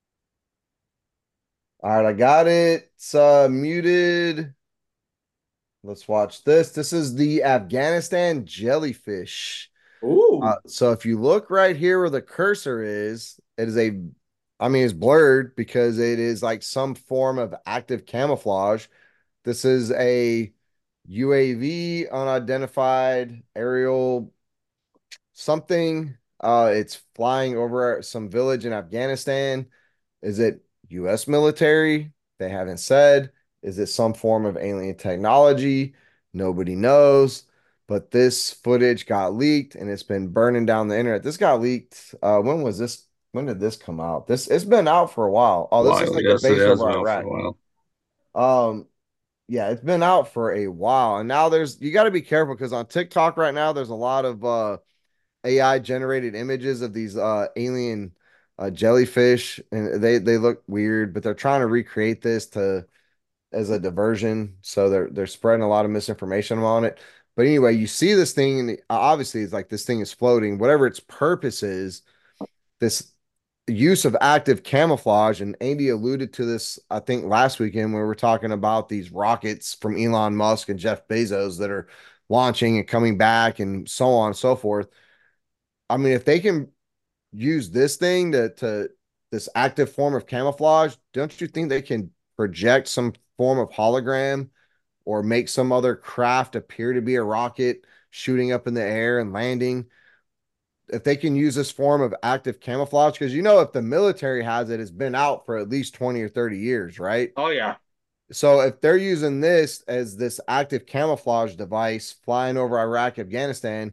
S3: All right, I got it. It's muted. Let's watch this. This is the Afghanistan jellyfish.
S5: Ooh.
S3: So if you look right here where the cursor is, it's blurred because it is like some form of active camouflage. This is a UAV, unidentified aerial something. It's flying over some village in Afghanistan. Is it U.S. military? They haven't said. Is it some form of alien technology? Nobody knows. But this footage got leaked and it's been burning down the internet. This got leaked. When was this? When did this come out? It's been out for a while. Oh, this is like the base over Iraq. Yeah, it's been out for a while. And now you got to be careful because on TikTok right now, there's a lot of AI generated images of these alien jellyfish, and they look weird, but they're trying to recreate this as a diversion. So they're spreading a lot of misinformation on it. But anyway, you see this thing, and obviously it's like this thing is floating. Whatever its purpose is, this use of active camouflage, and Andy alluded to this, I think, last weekend when we were talking about these rockets from Elon Musk and Jeff Bezos that are launching and coming back and so on and so forth. I mean, if they can use this thing to this active form of camouflage, don't you think they can project some form of hologram or make some other craft appear to be a rocket shooting up in the air and landing? If they can use this form of active camouflage, because if the military has it, it's been out for at least 20 or 30 years, right?
S1: Oh, yeah.
S3: So if they're using this as this active camouflage device flying over Iraq, Afghanistan,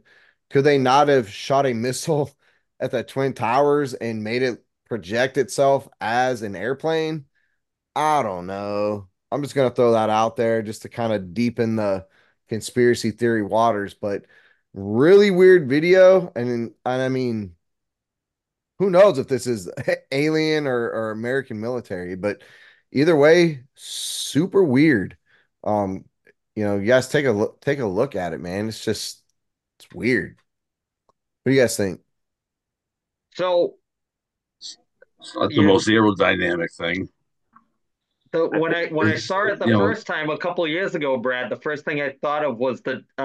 S3: Could they not have shot a missile at the Twin Towers and made it project itself as an airplane? I don't know. I'm just gonna throw that out there just to kind of deepen the conspiracy theory waters, but really weird video. And I mean, who knows if this is alien or American military, but either way, super weird. Um, you guys take a look at it, man. It's weird. What do you guys think?
S1: So
S6: It's not the
S1: you
S6: most aerodynamic thing.
S1: so when I saw it the
S6: You know,
S1: first time a couple of years ago, Brad, the first thing I thought of was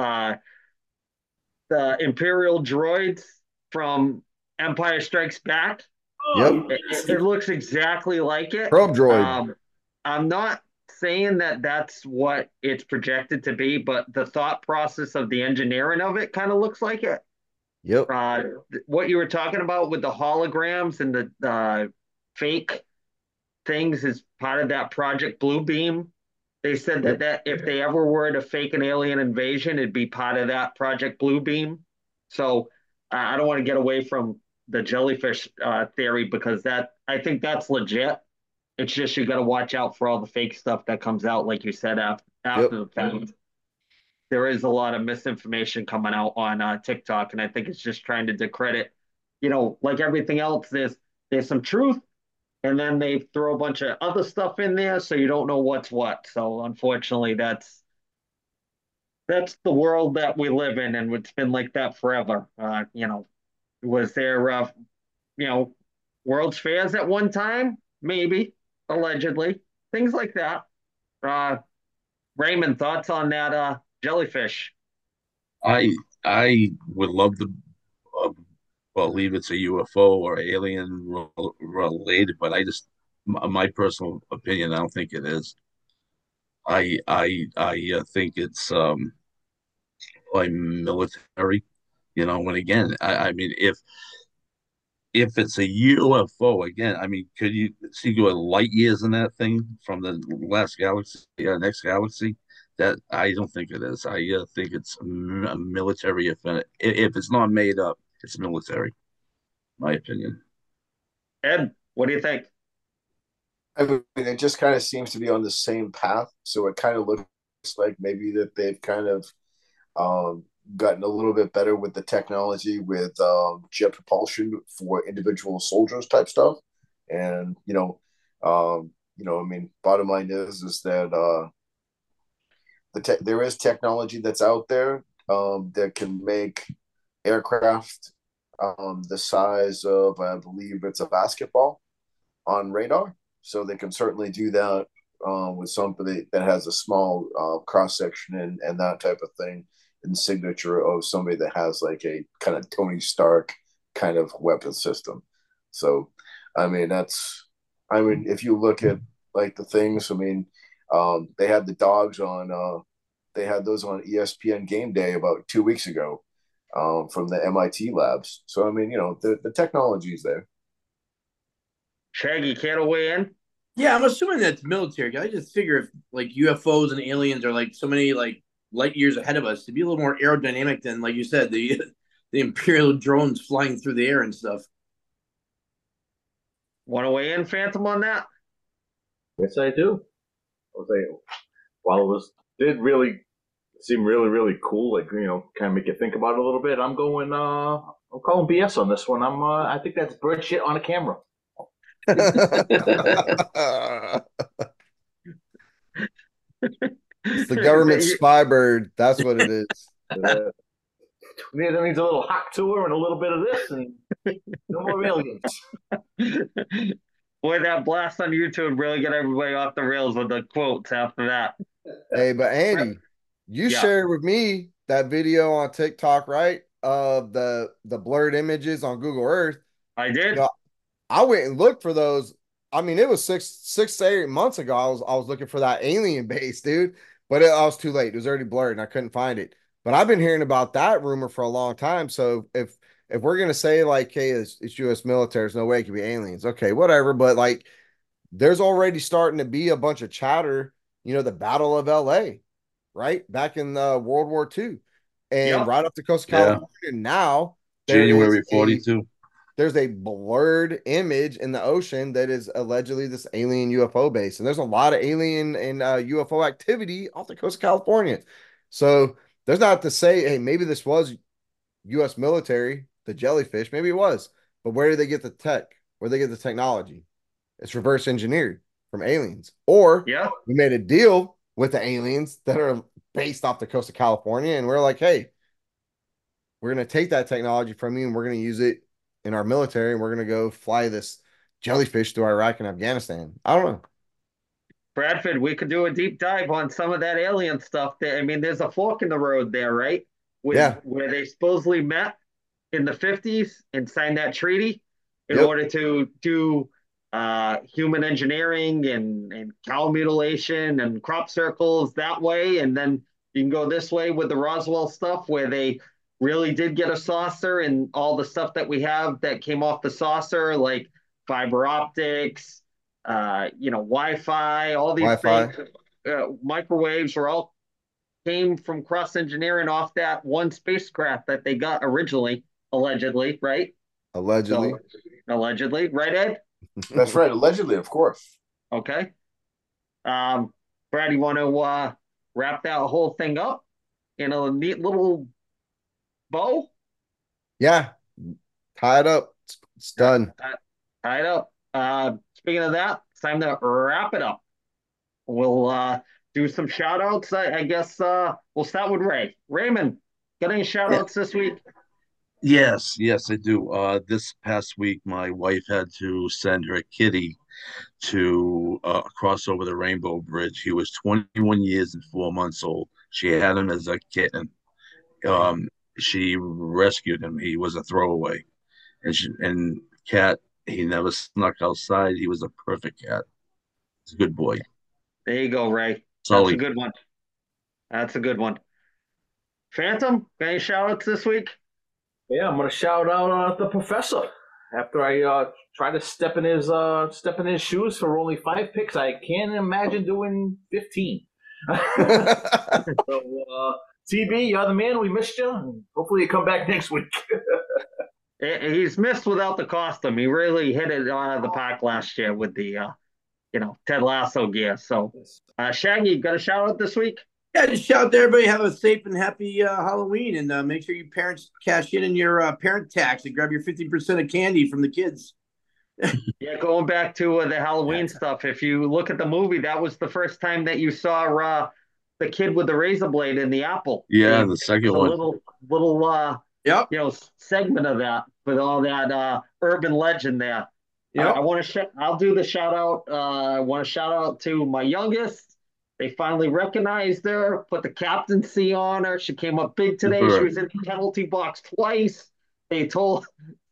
S1: the Imperial droids from Empire Strikes Back.
S3: Yep.
S1: It looks exactly like it.
S3: Probe droid.
S1: I'm not saying that that's what it's projected to be, but the thought process of the engineering of it kind of looks like it.
S3: Yep.
S1: What you were talking about with the holograms and the fake things is part of that Project Bluebeam. They said that if they ever were to fake an alien invasion, it'd be part of that Project Bluebeam. So I don't want to get away from the jellyfish theory because I think that's legit. It's just you got to watch out for all the fake stuff that comes out, like you said, after the fact. There is a lot of misinformation coming out on TikTok, and I think it's just trying to discredit, like everything else. There's some truth, and then they throw a bunch of other stuff in there, so you don't know what's what. So unfortunately, that's the world that we live in, and it's been like that forever. Was there World's Fairs at one time? Maybe, allegedly, things like that. Uh, Raymond, thoughts on that jellyfish?
S6: I I would love to uh, believe it's a UFO or alien related, but my personal opinion, I don't think it is. I think it's like military, and again, I mean, if it's a UFO, again, I mean, could you see go light years in that thing from the last galaxy, next galaxy? That I don't think it is. I think it's a military event. If it's not made up, it's military. My opinion.
S1: Ed, what do you think?
S2: I mean, it just kind of seems to be on the same path. So it kind of looks like maybe that they've kind of um, gotten a little bit better with the technology with jet propulsion for individual soldiers type stuff. And I mean, bottom line is that there is technology that's out there that can make aircraft the size of, I believe it's a basketball on radar. So they can certainly do that with somebody that has a small cross section and that type of thing, and signature of somebody that has like a kind of Tony Stark kind of weapon system. So, I mean, if you look at like the things, I mean, they had the dogs on, they had those on ESPN Game Day about 2 weeks ago from the MIT labs. So, I mean, the technology is there.
S1: Shaggy, care to weigh in?
S5: Yeah, I'm assuming that's military. I just figure if like UFOs and aliens are like so many like light years ahead of us, to be a little more aerodynamic than, like you said, the the Imperial drones flying through the air and stuff.
S1: Want to weigh in, Phantom, on that?
S7: Yes, I do. I was like, while did really seem really really cool, like kind of make you think about it a little bit. I'm calling BS on this one. I think that's bird shit on a camera.
S3: It's the government spy bird. That's what it is.
S7: That needs a little hot tour and a little bit of this, and no more aliens.
S1: Boy, that blast on YouTube really got everybody off the rails with the quotes after that.
S3: Hey, but Andy, you shared with me that video on TikTok, right? Of the blurred images on Google Earth.
S1: I did.
S3: I went and looked for those. I mean, it was 6 to 8 months ago. I was looking for that alien base, dude, but I was too late. It was already blurred and I couldn't find it. But I've been hearing about that rumor for a long time. So if we're gonna say like, hey, it's U.S. military, there's no way it could be aliens. Okay, whatever. But like, there's already starting to be a bunch of chatter. The Battle of L.A. right back in World War II. and
S1: Yep.
S3: right off the coast of
S6: Yeah.
S3: California. Now
S6: January 42.
S3: there's a blurred image in the ocean that is allegedly this alien UFO base. And there's a lot of alien and UFO activity off the coast of California. So there's not to say, hey, maybe this was U.S. military, the jellyfish. Maybe it was. But where did they get the tech? Where did they get the technology? It's reverse engineered from aliens. Or
S1: Yeah.
S3: we made a deal with the aliens that are based off the coast of California. And we're like, hey, we're going to take that technology from you and we're going to use it in our military. And we're going to go fly this jellyfish to Iraq and Afghanistan. I don't know.
S1: Bradford, we could do a deep dive on some of that alien stuff. I mean, there's a fork in the road there, right?
S3: Yeah.
S1: Where they supposedly met in the 50s and signed that treaty in
S3: Yep.
S1: order to do human engineering and cow mutilation and crop circles that way. And then you can go this way with the Roswell stuff where they really did get a saucer and all the stuff that we have that came off the saucer, like fiber optics, Wi-Fi, all these
S3: Wi-Fi.
S1: things, microwaves are all came from cross engineering off that one spacecraft that they got originally, allegedly, right?
S3: Allegedly.
S1: So, allegedly, right, Ed?
S2: That's right. Allegedly, of course.
S1: Okay. Brad, you want to wrap that whole thing up in a neat little bow?
S3: Yeah. Tie it up. It's done.
S1: Tie it up. Speaking of that, it's time to wrap it up. We'll do some shout outs. I guess we'll start with Ray. Raymond, got any shout outs this week?
S6: Yes, I do. This past week, my wife had to send her kitty to cross over the Rainbow Bridge. He was 21 years and 4 months old. She had him as a kitten. She rescued him. He was a throwaway. And cat, he never snuck outside. He was a perfect cat. He's a good boy.
S1: There you go, Ray.
S6: Sully.
S1: That's a good one. That's a good one. Phantom, got any shout outs this week?
S7: Yeah, I'm gonna shout out the professor. After I try to step in his shoes for only 5 picks, I can't imagine doing 15. So, TB, you're the man. We missed you. And hopefully, you come back next week.
S1: He's missed without the costume. He really hit it out of the park last year with the, Ted Lasso gear. So, Shaggy, got a shout out this week?
S5: Yeah, just shout out to everybody. Have a safe and happy Halloween, and make sure your parents cash in your parent tax and grab your 50% of candy from the kids.
S1: Yeah, going back to the Halloween stuff. If you look at the movie, that was the first time that you saw the kid with the razor blade in the apple.
S6: Yeah,
S1: And
S6: the second
S1: a
S6: one.
S1: little
S5: Yep.
S1: segment of that with all that urban legend there.
S5: Yep.
S1: I'll do the shout out. I want to shout out to my youngest. They finally recognized her, put the captaincy on her. She came up big today.
S6: Super.
S1: She was in the penalty box twice. They told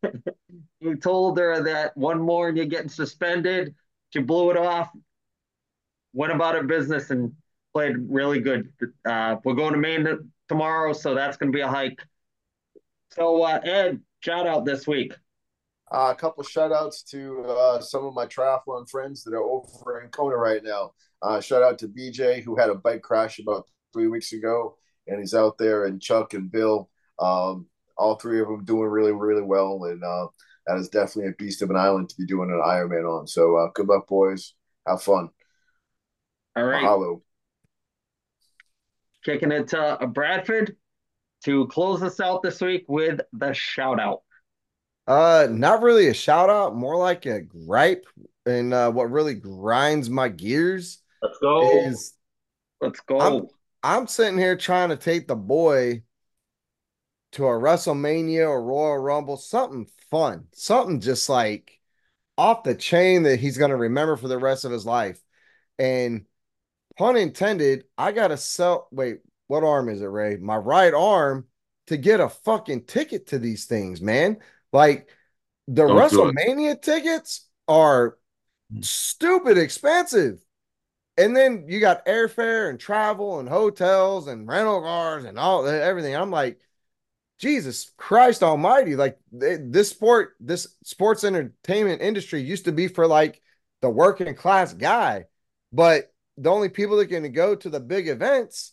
S1: her that one more and you're getting suspended. She blew it off, went about her business, and played really good. We're going to Maine tomorrow, so that's going to be a hike. So, Ed, shout out this week.
S2: A couple shout outs to some of my triathlon friends that are over in Kona right now. Shout out to BJ, who had a bike crash about 3 weeks ago, and he's out there, and Chuck and Bill, all three of them doing really, really well. And that is definitely a beast of an island to be doing an Ironman on. So good luck, boys. Have fun.
S1: All right.
S2: Mahalo.
S1: Kicking it to Bradford to close us out this week with the shout out.
S3: Not really a shout out, more like a gripe. And what really grinds my gears
S7: Let's go.
S3: is
S1: Let's go.
S3: I'm sitting here trying to take the boy to a WrestleMania or Royal Rumble, something fun, something just like off the chain that he's going to remember for the rest of his life. And pun intended, I got to sell. Wait, what arm is it, Ray? My right arm to get a fucking ticket to these things, man. Like the
S6: Don't do it.
S3: WrestleMania tickets are stupid expensive. And then you got airfare and travel and hotels and rental cars and everything. I'm like, Jesus Christ almighty. Like this sports entertainment industry used to be for like the working class guy, but the only people that can go to the big events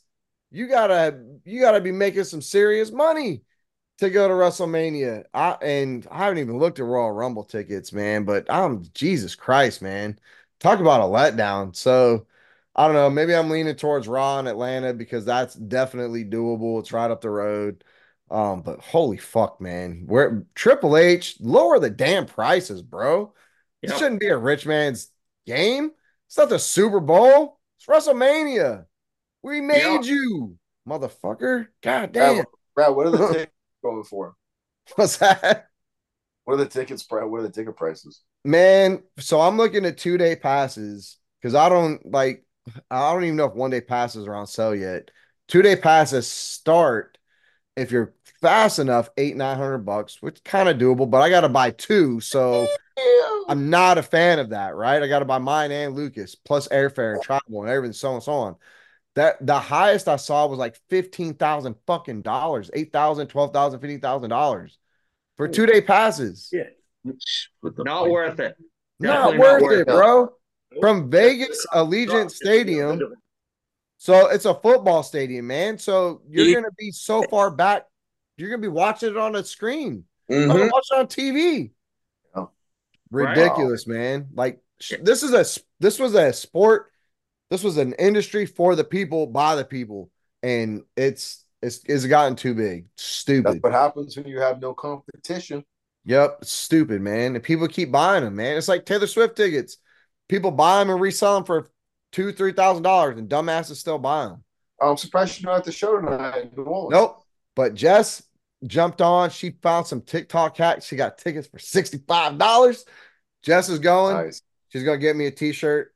S3: you gotta be making some serious money to go to WrestleMania. I haven't even looked at Royal Rumble tickets, man, but I'm Jesus Christ, man. Talk about a letdown. So I don't know. Maybe I'm leaning towards Raw in Atlanta because that's definitely doable. It's right up the road. But holy fuck, man. Where Triple H, lower the damn prices, bro. It
S1: Yep.
S3: shouldn't be a rich man's game. It's not the Super Bowl. It's WrestleMania. We made you, motherfucker. God damn.
S2: Brad, what are the tickets going for?
S3: What's that?
S2: What are the tickets, Brad? What are the ticket prices?
S3: Man, so I'm looking at 2-day passes because I don't even know if 1-day passes are on sale yet. 2-day passes start if you're fast enough, $800-900, which kind of doable, but I got to buy two. So I'm not a fan of that, right? I got to buy mine and Lucas plus airfare and travel and everything, so on and so on. That the highest I saw was like $15,000 fucking dollars, $8,000, $12,000, $15,000 for 2-day passes.
S7: Yeah.
S1: Not worth it.
S3: Not
S1: Definitely
S3: worth it,
S2: it.
S3: bro. From Vegas Allegiant Stadium. So it's a football stadium, man. So you're going to be so far back. You're going to be watching it on a screen. You're going to watch it on TV.
S2: Oh.
S3: Ridiculous, man. Like this was a sport. This was an industry for the people, by the people. And it's gotten too big. Stupid.
S2: That's what happens when you have no competition.
S3: Yep, stupid, man. And people keep buying them, man. It's like Taylor Swift tickets. People buy them and resell them for $2,000-3,000, and dumbasses still buy them.
S2: I'm surprised you're not at the show tonight.
S3: Nope. But Jess jumped on. She found some TikTok hacks. She got tickets for $65. Jess is going.
S2: Nice.
S3: She's gonna get me a t-shirt.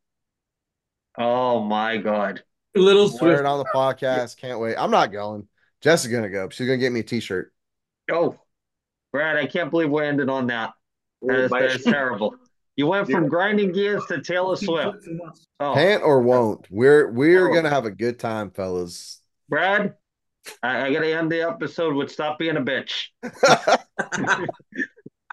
S1: Oh my God.
S5: Little
S3: Wear
S5: Swift.
S3: it on the podcast. Can't wait. I'm not going. Jess is gonna go. She's gonna get me a t-shirt.
S1: Oh, Brad, I can't believe we ended on that. That's terrible. You went from grinding gears to Taylor Swift. Oh,
S3: Can't or won't. We're gonna have a good time, fellas.
S1: Brad, I gotta end the episode with stop being a bitch.